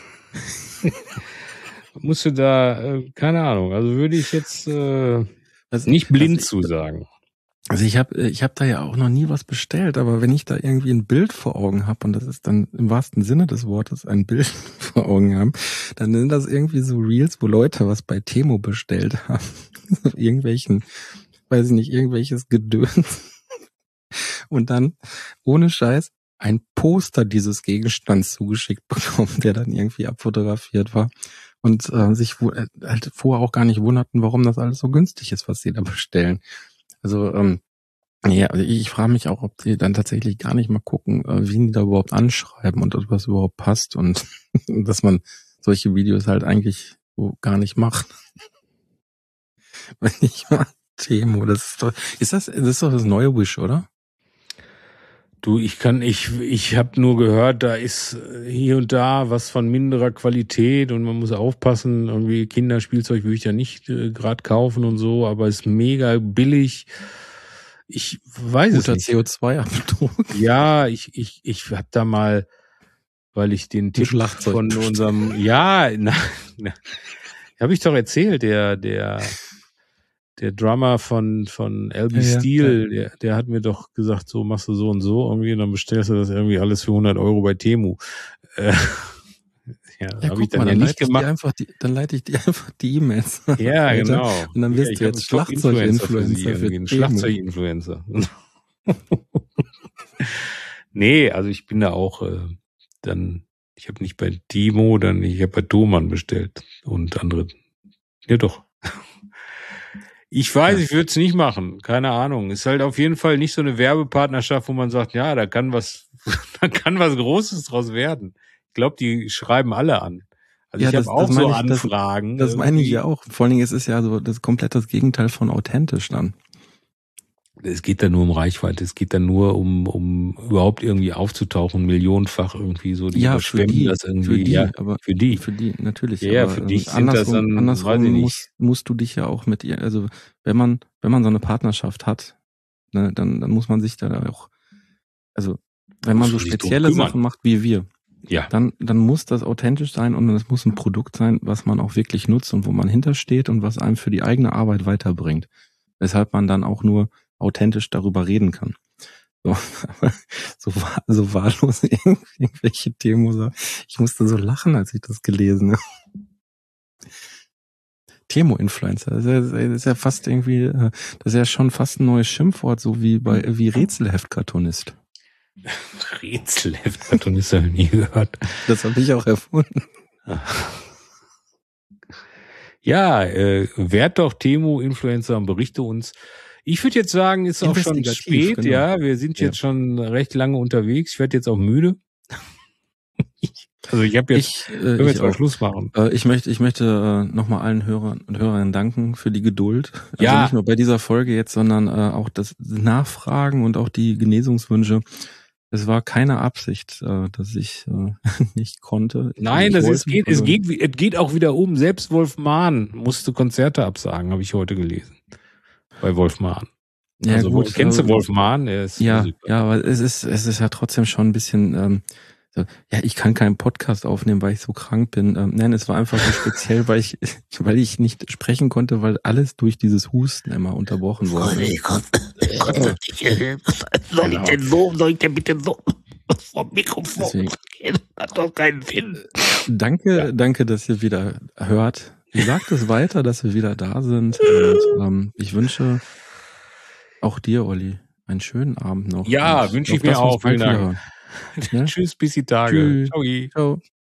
musst du da, äh, keine Ahnung, also würde ich jetzt äh, Also- nicht blind also zu sagen. Also ich habe ich hab da ja auch noch nie was bestellt, aber wenn ich da irgendwie ein Bild vor Augen habe, und das ist dann im wahrsten Sinne des Wortes ein Bild vor Augen haben, dann sind das irgendwie so Reels, wo Leute was bei Temu bestellt haben. Irgendwelchen, weiß ich nicht, irgendwelches Gedöns. Und dann, ohne Scheiß, ein Poster dieses Gegenstands zugeschickt bekommen, der dann irgendwie abfotografiert war. Und äh, sich wo, äh, halt vorher auch gar nicht wunderten, warum das alles so günstig ist, was sie da bestellen. Also, ähm, ja, also ich, ich frage mich auch, ob die dann tatsächlich gar nicht mal gucken, äh, wen die da überhaupt anschreiben und ob was überhaupt passt und dass man solche Videos halt eigentlich so gar nicht macht. Wenn ich mal Temo, das ist doch, ist das, das ist doch das neue Wish, oder? Du, ich kann, ich, ich habe nur gehört, da ist hier und da was von minderer Qualität und man muss aufpassen, irgendwie Kinderspielzeug würde ich ja nicht äh, gerade kaufen und so, aber ist mega billig. Ich weiß Guter es nicht. C O zwei Abdruck. Ja, ich, ich, ich hab da mal, weil ich den Tipp Schlagzeug von bestellt. unserem, ja, na, na habe ich doch erzählt, der, der, der Drummer von, von L B Ja, ja, Steel, ja. der, der hat mir doch gesagt, so machst du so und so irgendwie, und dann bestellst du das irgendwie alles für hundert Euro bei Temu. Äh, ja, Ja, habe ich guck dann mal, ja dann nicht leite ich dir gemacht. einfach die, dann leite ich dir einfach die E-Mails. Ja, weiter. genau. Und dann Ja, wirst ich du hab jetzt einen Top-Influencer für Sie, Schlagzeug-Influencer für irgendwie, ein Temu. Schlagzeug-Influencer. Nee, also ich bin da auch äh, dann, ich habe nicht bei Timo, dann ich habe bei Thomann bestellt und andere. Ja doch. Ich weiß, Ja. ich würde es nicht machen. Keine Ahnung. Ist halt auf jeden Fall nicht so eine Werbepartnerschaft, wo man sagt, ja, da kann was, da kann was Großes draus werden. Ich glaube, die schreiben alle an. Also Ja, ich habe das, auch das so meine ich, das, Anfragen. das meine ich ja irgendwie. auch. Vor allen Dingen, es ist ja so das komplett das Gegenteil von authentisch dann. Es geht dann nur um Reichweite. Es geht dann nur um, um überhaupt irgendwie aufzutauchen, millionenfach irgendwie so. Die Ja, für überschwemmen die, das für irgendwie. die, Ja, aber für die. für die natürlich. Ja, ja, aber für ähm, dich sind das andersrum, dann, weiß andersrum ich musst, nicht. musst du dich ja auch mit ihr, also wenn man, wenn man so eine Partnerschaft hat, ne, dann, dann muss man sich da auch, also wenn man Musst so du dich drum spezielle kümmern. Sachen macht wie wir, Ja. dann, dann muss das authentisch sein und es muss ein Produkt sein, was man auch wirklich nutzt und wo man hintersteht und was einem für die eigene Arbeit weiterbringt. Weshalb man dann auch nur authentisch darüber reden kann. So, so, so wahllos irgendwelche Themen. Ich musste so lachen, als ich das gelesen habe. Temo-Influencer, das ist, ja, das ist ja fast irgendwie, das ist ja schon fast ein neues Schimpfwort, so wie bei wie Rätselheft-Cartoonist. Rätselheft-Cartoonist habe ich nie gehört. Das habe ich auch erfunden. Ja, äh, werd doch Temo-Influencer und berichte uns. Ich würde jetzt sagen, ist auch schon spät, genau. ja. Wir sind jetzt ja. schon recht lange unterwegs. Ich werde jetzt auch müde. Also ich habe jetzt, ich, äh, können wir ich jetzt mal auch. Schluss machen. Äh, ich möchte, ich möchte äh, nochmal allen Hörern und Hörerinnen danken für die Geduld. Also ja. nicht nur bei dieser Folge jetzt, sondern äh, auch das Nachfragen und auch die Genesungswünsche. Es war keine Absicht, äh, dass ich äh, nicht konnte. Nein, ich das wollte, ist, geht, es geht, es geht auch wieder um. Selbst Wolf Mahn musste Konzerte absagen, habe ich heute gelesen. Bei Wolf Mahn. Ja, also, gut, kennst du äh, Wolf Mahn? Er ist ja, Musiker. ja, aber es ist, es ist ja trotzdem schon ein bisschen, ähm, so, ja, ich kann keinen Podcast aufnehmen, weil ich so krank bin. Ähm, nein, es war einfach so speziell, weil ich, weil ich nicht sprechen konnte, weil alles durch dieses Husten immer unterbrochen wurde. Freunde, ich konnte, ich konnte nicht helfen. Soll ich denn so, soll ich denn bitte so vom Mikrofon Deswegen. gehen? Hat doch keinen Sinn. Danke, ja. danke, dass ihr wieder hört. Sagt es weiter, dass wir wieder da sind. Und ähm, ich wünsche auch dir, Olli, einen schönen Abend noch. Ja, wünsche ich mir auch. Vielen Dank. Ja? Tschüss, bis die Tage. Tschüss. Ciao. Ciao.